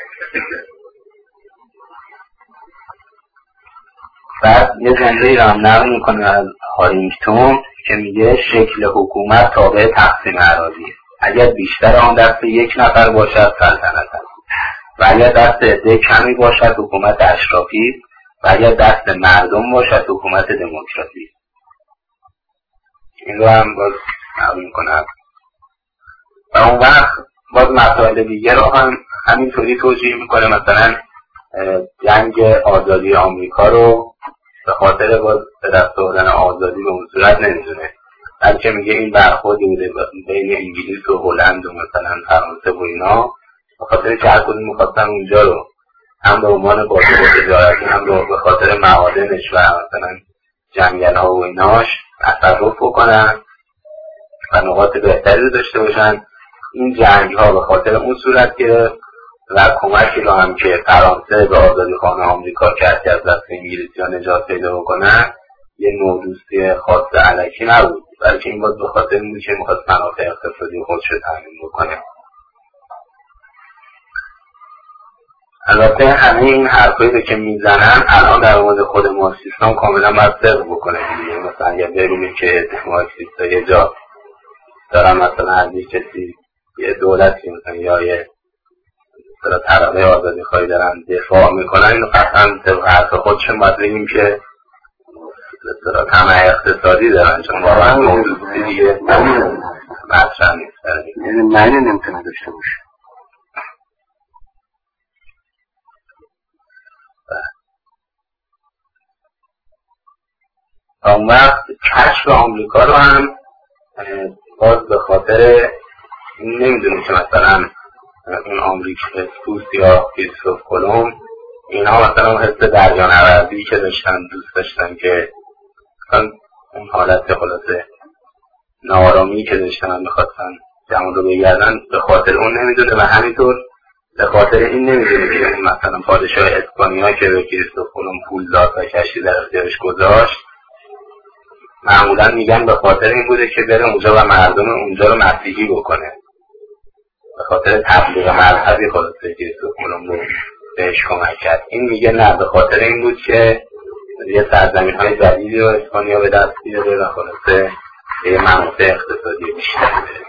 بعد یه جمله‌ای رو هم نقل میکنه از هارینگتون که میگه شکل حکومت تابع تقسیم اراضی است. اگر بیشتر آن دست یک نفر باشد سلطنت است و اگر دست عده کمی باشد حکومت اشرافی است و اگر دست مردم باشد حکومت دموکراسی است. این رو هم باز نقل میکنم. و اون وقت باز مسائل دیگه رو هم همینطوری توجیه میکنه. مثلا جنگ آزادی آمریکا رو به خاطر باز به دست آوردن آزادی به اون صورت نمیدونه، بلکه میگه این برخوردی بوده بین انگلیس و هلند و مثلا فرانسه و اینا، به خاطر که هر کدوم میخواستن اونجا رو هم به عنوان بازار تجارتی هم به خاطر معادنش و مثلا جنگل ها و ایناش تصرف بکنن و نقاط بهتری داشته باشن. این جنگ ها به خاطر اون صورت گرفت و کمکی رو هم که فرانسه به آزادی خانه آمریکا کرد که از دست انگلیسی ها نجات پیدا بکنن یه نوع دوستی خاص الکی نبود، بلکه این باز به خاطر این که میخواست منافع اقتصادی خودش رو تامین بکنه. البته همه این حرفایی رو که میزنن الان در مورد خود مارکسیسم هم کاملا باید صدق بکنه دیگه. مثلا اگر ببینیم که مارکسیستا یه جا دارن مثلا از یک کسی یه دولتی مثلا یا یه مثلا طرفه آزادی خواهی دارن دفاع میکنن، اینو قطعا طبق حرف خودشون باید بگیم که مثلا طمع اقتصادی دارن، چون واقعا موضوعی دیگه مطرح نیست. یعنی معنی نمیتونه داشته باشه. اون وقت کشف آمریکا رو هم باز به خاطر نمیدونیم که مثلا اون آمریکوس یا کریستوف کلمب اینها مثلا اون حس دریانوردی که داشتن دوست داشتن که اون حالت خلاصه ناآرامی که داشتن میخواستن جمع رو بگردن، به خاطر اون نمیدونه و همینطور به خاطر این نمیدونه که مثلا پادشاه اسپانیا که به کریستوف کلمب پول داد و کشتی در اختیارش گذاشت معمولا میگن به خاطر این بوده که بره اونجا و مردم اونجا رو مسیحی بکنه، به خاطر تبلیغ مذهبی خلاصه کریستوف کلمب رو بهش کمک کرد. این میگه نه، به خاطر این بود که یه سرزمین های جدیدی رو اسپانیا به دست بیاره و خلاصه یه منافع اقتصادی بیشتری برسه.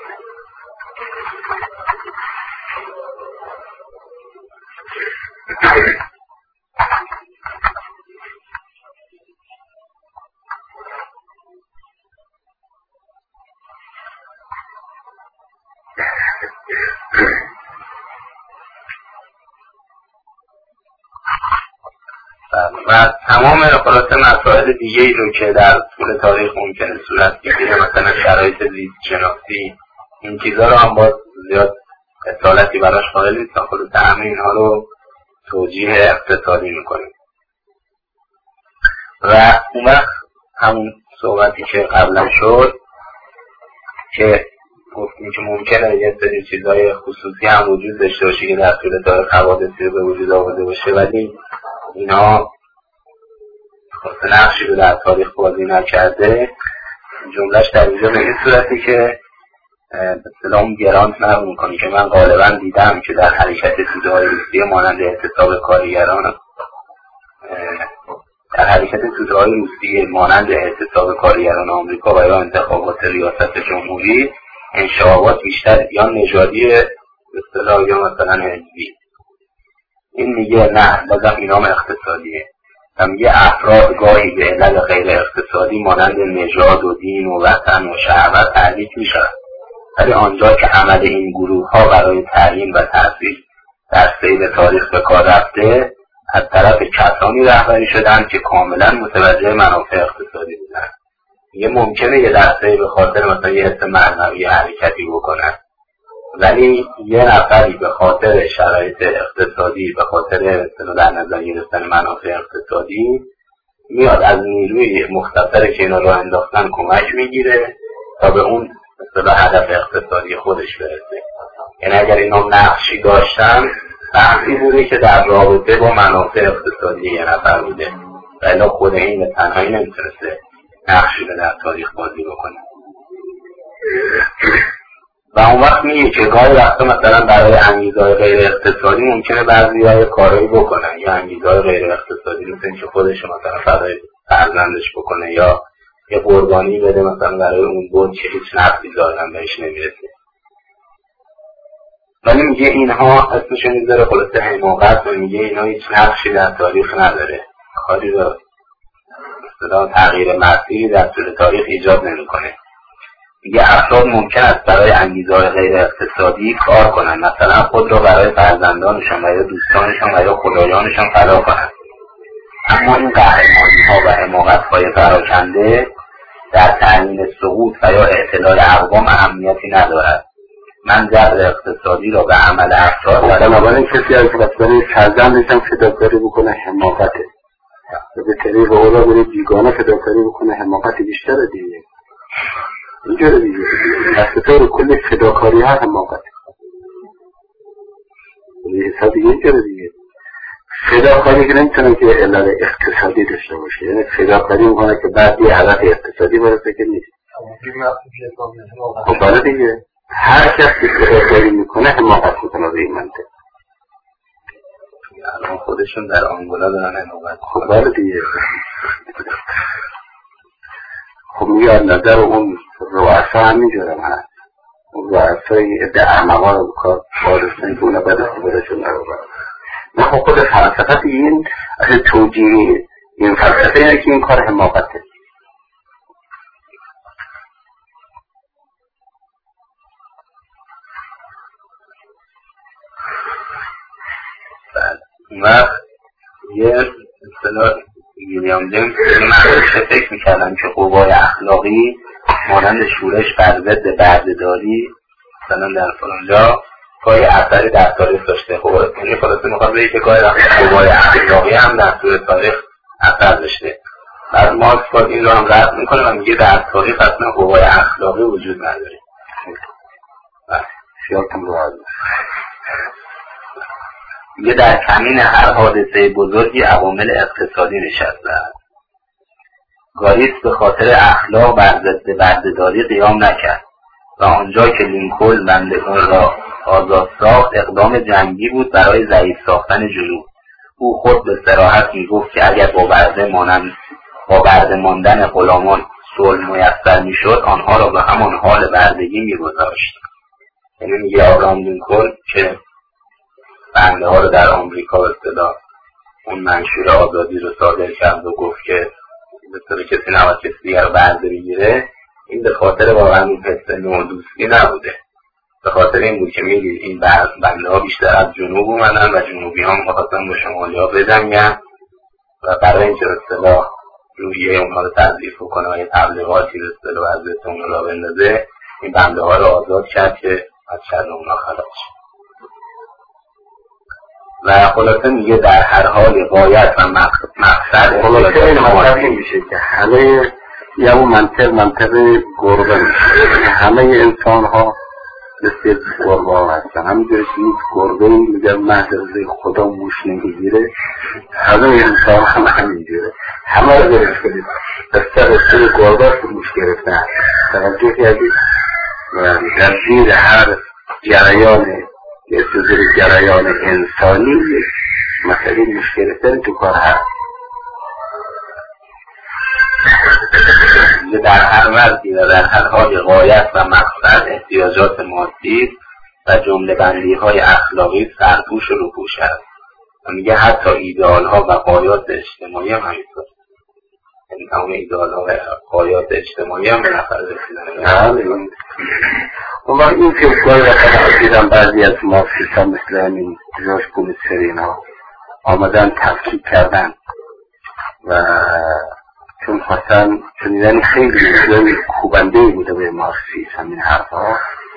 و تمام خلاصه مسائل دیگه ای رو که در طول تاریخ ممکنه صورت بگیره، مثلا شرایط زیست شناسی، این چیزا رو هم باز زیاد اصالتی براش قائل نیستن، خلاصه همه اینها رو توجیه اقتصادی میکنیم. و اون وقت همون صحبتی که قبلا شد که گفتیم که ممکنه یه سری چیزای خصوصی هم وجود داشته باشه که در طول تاریخ حوادثی رو به وجود آورده باشه، ولی اینا خاصه نقشی رو در تاریخ بازی نکرده. جملهش در اینجا به این صورتی که به اصطلاح گرانت نرم میکنی که من غالبا دیدم که در حرکت توده های روسیه مانند اعتصاب کارگران در حرکت توده های روسیه مانند اعتصاب کارگران آمریکا و یا انتخابات ریاست جمهوری انشعابات بیشتر یا نژادی به اصطلاح یا مثلا حزبی. این میگه نه، بازم اینام اقتصادیه و میگه افراد گاهی به علل غیر اقتصادی مانند نژاد و دین و وطن و شهوت تحریک میشن، ولی آنجا که عمل این گروه ها برای تعیین و تأثیر در سیر تاریخ به کار رفته از طرف کسانی رهبری شدن که کاملا متوجه منافع اقتصادی بودن. یه ممکنه یه دسته به خاطر مثلا یه حس معنوی حرکتی بکنن، ولی یه نفری به خاطر شرایط اقتصادی، به خاطر در نظر گرفتن منافع اقتصادی میاد از نیروی مختصر که اینا رو انداختن کمک میگیره تا به اون مثلا هدف اقتصادی خودش برسه. یعنی اگر اینا نقشی داشتن، نقشی بوده که در رابطه با منافع اقتصادی یه نفر بوده، ولی خود این به تنهایی نمیتونسته نقشی رو در تاریخ بازی بکنه. و اون وقت میگه که گاهی وقتا مثلا برای انگیزه‌های غیر اقتصادی ممکنه بعضی‌ها کارایی بکنن، یا انگیزه‌های غیر اقتصادی مثل اینکه خودش مثلا فدای فرزندش بکنه یا یه قربانی بده مثلا برای اون بود که هیچ نفعی دادن بهش نمیرسه. ولی میگه اینها اسمشون میذاره خلاصه حماقت و میگه اینا هیچ نقشی در تاریخ نداره، کاری رو مثلا تغییر مسیری در طول تاریخ ایجاد نمیکنه. میگه افراد ممکن است برای انگیزه‌های غیر اقتصادی کار کنند، مثلا خود را برای فرزندانشان و یا دوستانشان و یا خدایانشان فدا کنند. اما این قهرمانی‌ها و حماقت‌های پراکنده در تعیین سقوط و یا اعتلال اقوام اهمیتی ندارد. من جبر اقتصادی را به عمل افراد و بنابراین کسی از برای فرزندش هم فداکاری بکنه حماقته، و به طریق اولا برای بیگانه فداکاری بکنه حماقت بیشتره دیگه. اینجوره دیگه دست طور کل فداکاری ها حماقت به حساب دیگه. اینجوره دیگه فداکاری که نمیتونه که علت اقتصادی داشته باشه، یعنی فداکاری میکنه که بعد یه حالت اقتصادی برسه که نیست. خب بله دیگه هر کس که فداکاری میکنه حماقت میکنه به این منطق. الان خودشون در آنگولا دارن حماقت. خب بله دیگه. خب میگه از نظر اون رؤسا همینجورم هست، اون رؤسای عده احمقا رو بکار بارستن که اونا بعد استفادهشون نروبرن. نه خب خود فلسفت این اصلا توجیه این فلسفه اینه که این کار حماقته. اون وقت یه اصطلاح ویلیام جیمز من همیشه فکر میکردم که قوای اخلاقی مانند شورش بر ضد بردهداری مثلا در فلانجا گاهی اثری در تاریخ داشته. خب یعنی خلاصه میخواد بگه که گاهی قوای اخلاقی هم در طول تاریخ اثر داشته. بعد مارکس باز این رو هم رد میکنه و میگه در تاریخ اصلا قوای اخلاقی وجود نداره. خیالتون راحت میگه در کمین هر حادثه بزرگی عوامل اقتصادی نشسته است. گاریس به خاطر اخلاق بر ضد بردهداری قیام نکرد و آنجا که لینکلن بندگان را آزاد ساخت اقدام جنگی بود برای ضعیف ساختن جنوب. او خود به صراحت میگفت که اگر با برده مانند با برده ماندن غلامان صلح میسر میشد آنها را به همان حال بردگی میگذاشت. یعنی میگه آبراهام لینکلن که بنده ها رو در آمریکا به اصطلاح اون منشور آزادی رو صادر کرد و گفت که به طور کسی نباید کسی دیگر رو برده بگیره، این به خاطر واقعا این حس نودوستی نبوده، به خاطر این بود که میگه این بنده ها بیشتر از جنوب اومدن و جنوبی ها میخواستن با شمالی ها بجنگن و برای اینکه به اصطلاح روحیه اونها رو تضعیف کنه و یه تبلیغاتی به اصطلاح از اونها را بندازه، این بنده ها رو آزاد کرد که از شر اونها خلاص شد. و خلاصه میگه در هر حال غایت و مقصد خلاصه این مطلب این میشه که همه یا اون منطق منطق گربه میشه، همه انسان ها مثل گربه ها هستن. همینجوری که نیست گربه این میگه محضرزه خدا موش نمیگیره، همه انسان هم همینجوره، همه رو درست کنید بستر اصول گربه هست موش گرفتن. توجه کردید در زیر هر جریان استوزر جریان انسانی مسئله مشکلتر تو کار هست. در هر وقتی و در هر حال غایت و مقصد احتیاجات مادی و جمله بندی های اخلاقی سرپوش و روپوش است. و میگه حتی ایدئال ها و غایات اجتماعی هم همینطور، یعنی تمام ایدئال ها و غایات اجتماعی هم به نفر رسیدن. اما این فکرهای رفتن دیدم بعضی از مارکسیست‌ها مثل همین جورج پولیتسر ها آمدن تفکیک کردن و چون خواستن چون خیلی کوبنده بوده به مارکسیسم همین حرفها،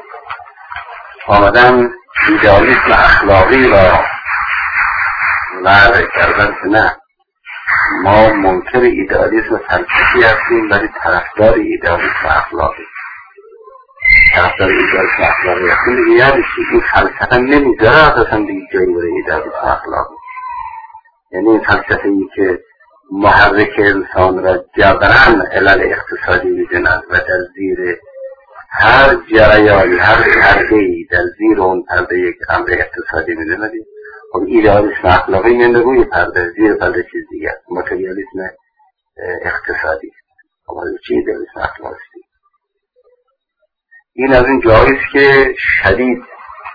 آمدن ایدئالیسم اخلاقی را وضع کردن که نه ما منکر ایدئالیسم فلسفی هستیم ولی طرفدار ایدئالیسم اخلاقی. طرفدار ایدئالیسم اخلاقی هستیم دیگه یعنی این فلسفه نمیذاره اساسا دیگه جایی برای ایدئالیسم اخلاقی. یعنی این فلسفه ای که محرک انسان را جبران علل اقتصادی میدند و در زیر هر جریانی هر پرده‌ای در زیر اون پرده یک امر اقتصادی میدند، اون ایدئالیسم اخلاقی میاد روی پرده زیر پرده چیز دیگه است، ماتریالیسم اقتصادی. اما چی ایدئالیسم اخلاقی؟ این از این جاییست که شدید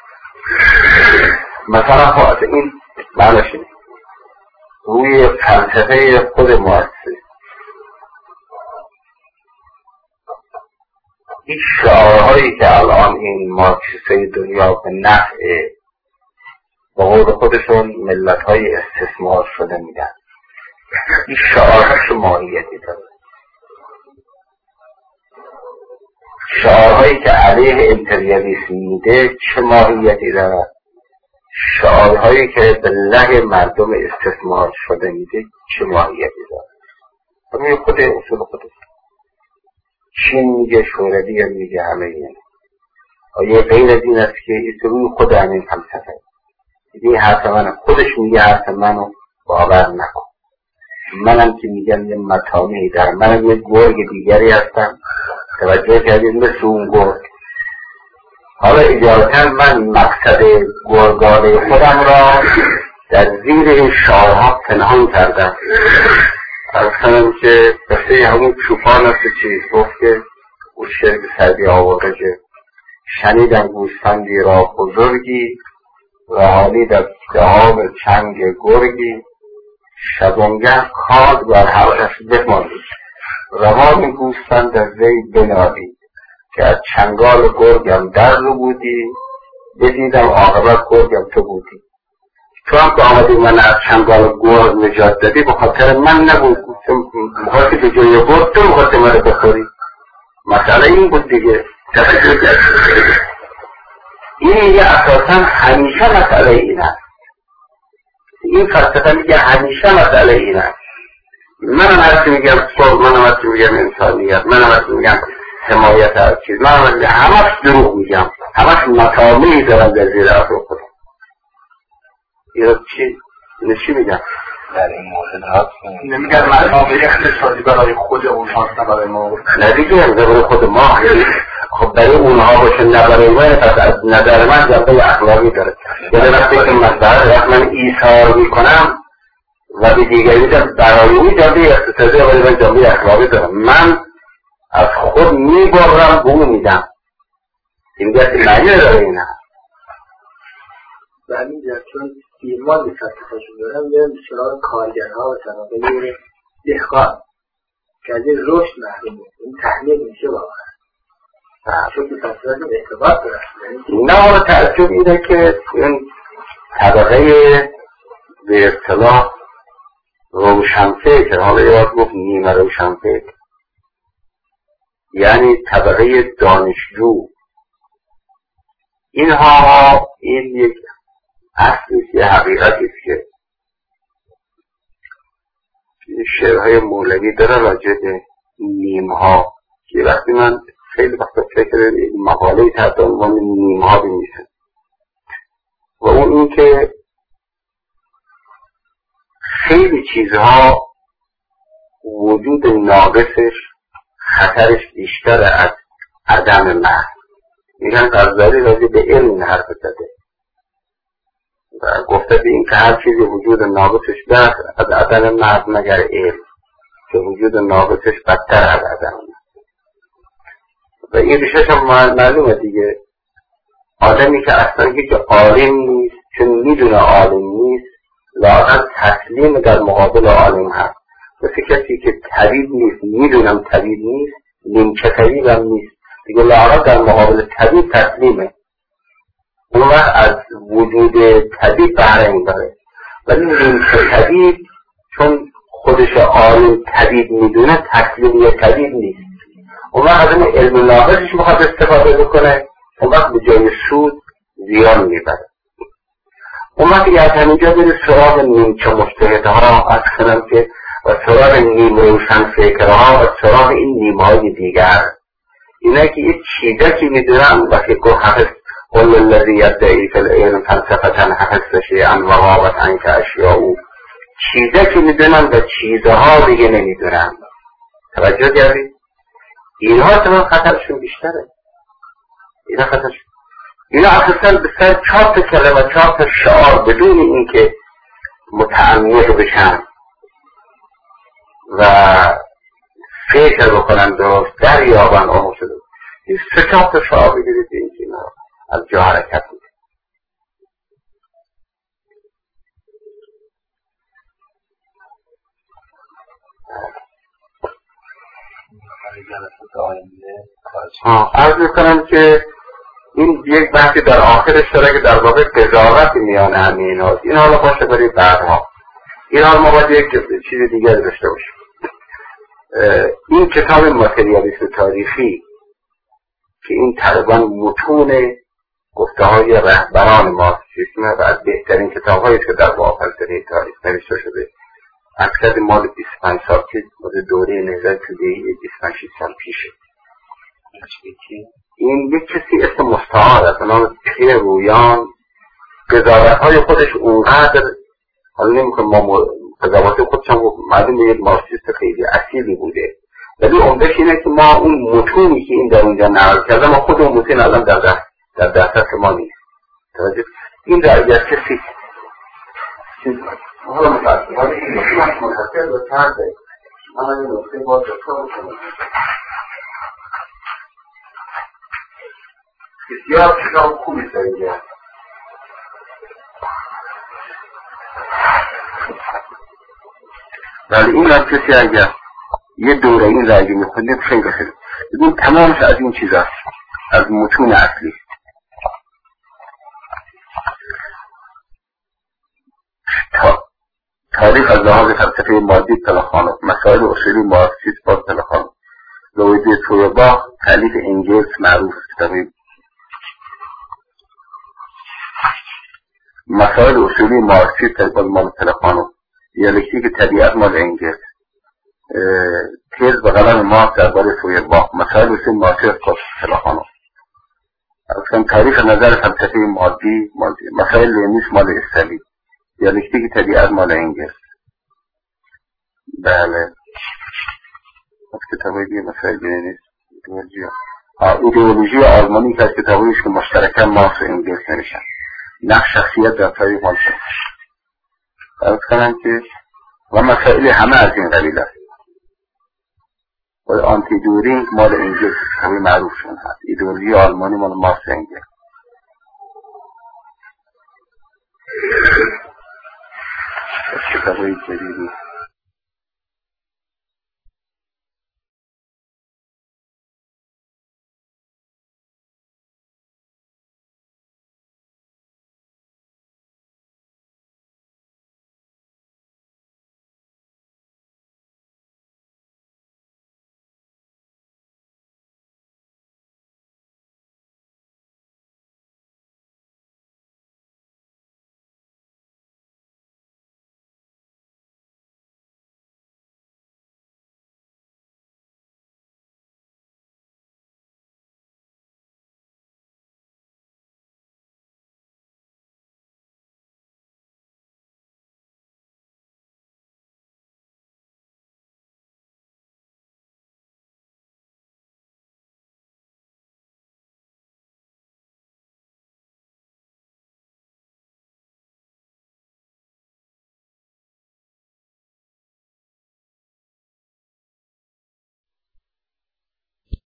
مثلا خواهد این معنیش روی فلسفه خود مارکس این شعارهایی که الان این مارکسیسته دنیا به نفع به قول خودشون ملت‌های استثمار شده میدن، این شعارها چه ماهیتی داره؟ شعارهایی که علیه امپریالیسم میده چه ماهیتی داره؟ شعارهایی که به لغ مردم استثمار شده میده چه ماهیتی داره؟ همین خود اصول خودش. چین میگه، شوروی هم میگه، همه این آیه غیر از این است که روی خود همین فلسفه این حرف من خودش میگه، حرف منو باور نکن. منم که میگم یه مطامعی دارم، منم یه گرگ دیگری هستم، توجه کردید مثل اون گرگ. حالا اجازتا من مقصد گرگانه خودم را در زیر این شعارها پنهان کردم. از کنم که قصه همون چوپان است چیز گفت که اون شعر به سردی آورده که شنیدم گوسفندی را بزرگی رهانی در دهان چنگ گرگی شبانگه خاد بر حلقش بماندید روان گوسفند از وی بنالید که از چنگال گرگم در رو بودی بدیدم عاقبت گرگم تو بودی. تو هم که آمدی من از چنگال گرگ نجات دادی به خاطر من نبود، مخواستی به جای گرگ تو مخواستی من رو بخوری. مسئله این بود دیگه. این میگه اساسا همیشه مسئله این است. این فلسفه میگه همیشه مسئله این است. منم هرچی میگم صلح، منم هرچی میگم انسانیت، منم هرچی میگم حمایت هر چیز، منم هرچی میگم همش دروغ میگم، همش مطامعی دارم در زیر ابرو خودم. این چی؟ اینو چی میگم؟ در این مورد هست نمیگن مطامع اقتصادی برای خود اونهاست نه برای ما؟ نه دیگه برای خود ما. خب برای اونها باشه نه برای ما، پس از نظر من جنبه اخلاقی داره. یعنی وقتی که مثلا من ایثار میکنم و به دیگری برای اون جنبه اقتصادی برای من جنبه اخلاقی داره. من از خود میبرم به اون میدم. این دیگه معنی داره این هست. و همینجا چون ایمان به فلسفه‌شون دارم میرم به سراغ کارگرها و طبقه دهقان که از این رشد محرومه. این تحلیل میشه واقعا چون به فلسفه‌شون ارتباط داره. نه حالا تعجب اینه که این طبقه به اصطلاح روشنفکر، حالا یاد گفت نیمه روشنفکر، یعنی طبقه دانشجو، اینها این یک اصلیست، یه حقیقتیست که شعرهای مولوی داره راجع به نیمها که وقتی من خیلی وقتا فکر یک مقاله تحت عنوان نیمها بنویسم و اون این که خیلی چیزها وجود ناقصش خطرش بیشتر از عدم محض. میگن غزالی راجع به علم این حرف زده و گفته به این که هر چیزی وجود ناقصش بیشتر از عدم محض مگر علم که وجود ناقصش بدتر از عدم محض. و این ریشش هم معلومه دیگه. آدمی که اصلا هیچ عالم نیست چون میدونه عالم نیست لااقل تسلیم در مقابل عالم هست. مثل کسی که طبیب نیست میدونم طبیب نیست نیمچه طبیب هم نیست دیگه، لااقل در مقابل طبیب تسلیمه. اون وقت از وجود طبیب بهره میبره. ولی نیمچه طبیب چون خودش عالم طبیب میدونه تسلیم یه طبیب نیست. اون وقت از این علم ناقصش میخواد استفاده بکنه، اون وقت به جای سود زیان میبره. اون وقت از همینجا بره سراغ نیمچه مجتهدها، از کنم که و سراغ نیم روشن فکرها و سراغ این نیمهای دیگر. اینه که یه چیزه که میدونم و که گو حفظ قل الذی یدعی فی العلم فلسفة حفظ شیئا و غابت عنک اشیاء، چیزه که میدونم و چیزها دیگه نمیدونم. توجه کردید؟ اینها تمام خطرشون بیشتره. اینا خطرشون اینا اصلا به سر چهار تا کلمه، چهار تا شعار بدون اینکه متعمق بشن و فکر بکنن درست در یابن آمو شده. این سه چهار تا شعار بگیرید این که اینا از جا حرکت میده. جلسات آینده ها عرض میکنم که این یک بحثی در آخرش داره که در واقع قضاوت میان همه این هاست. این حالا باشه برای بعدها. این حال ما باید یک چیز دیگر داشته باشیم. این کتاب ماتریالیسم تاریخی که این تقریبا متون گفته های رهبران مارکسیسم و از بهترین کتاب هایی که در باب فلسفه تاریخ نوشته شده، اکثر مال بیست و پنج سال که دوره نهضت طلوعی بیست و پنج سال پیشه. این یک کسی اسم مستعار است به نام پیر رویان. قضاوت های خودش اونقدر حالا نمیکنم ما قضاوت خودش هم معلومه یک مارکسیست خیلی اصیلی بوده، ولی عمدهش اینه که ما اون متونی که این در اونجا نقل کرده ما خود اون متون الان در دست در دسترس ما نیست. این در یک کسی حالا متاسفانه این نکته منحصر به فرده. من این نکته باید دکتر بکنم. بسیار کتاب خوبی سریده. ولی این هم کسی اگر یه دوره این رأی میخونید خیلی خیلی ببین تمامش از این چیز هست، از متون اصلی. تا تاریخ از لحاظ فلسفه مادی پلخانوف، مسائل اصولی مارکسیسم با پلخانوف، رویدی فویرباخ، تالیف انگلز معروف کتابی مسائل اصولی مارکسیسم با مال پلخانوف، دیالکتیک طبیعت مال انگلز، تز به قلم مارکس درباره فویرباخ، مسائل اصولی مارکسیسم با پلخانوف. اصلا تاریخ نظر فلسفه مادی مسائل لینیسم مال استالی، دیالکتیک طبیعت مال انگلز. بله از کتابه دیگه مسائل لینیسم ایدئولوژی آلمانی که از کتابهایش که مشترکاً مارکس و انگلز نوشتن. نقش شخصیت در تاریخ مال شد فرض کنم که و مسائل همه از این قبیل است. و آنتی دورینگ مال انگلز کتابی معروف شون هست. ایدئولوژی آلمانی مال مارکس و انگلز. کتابه جدیدی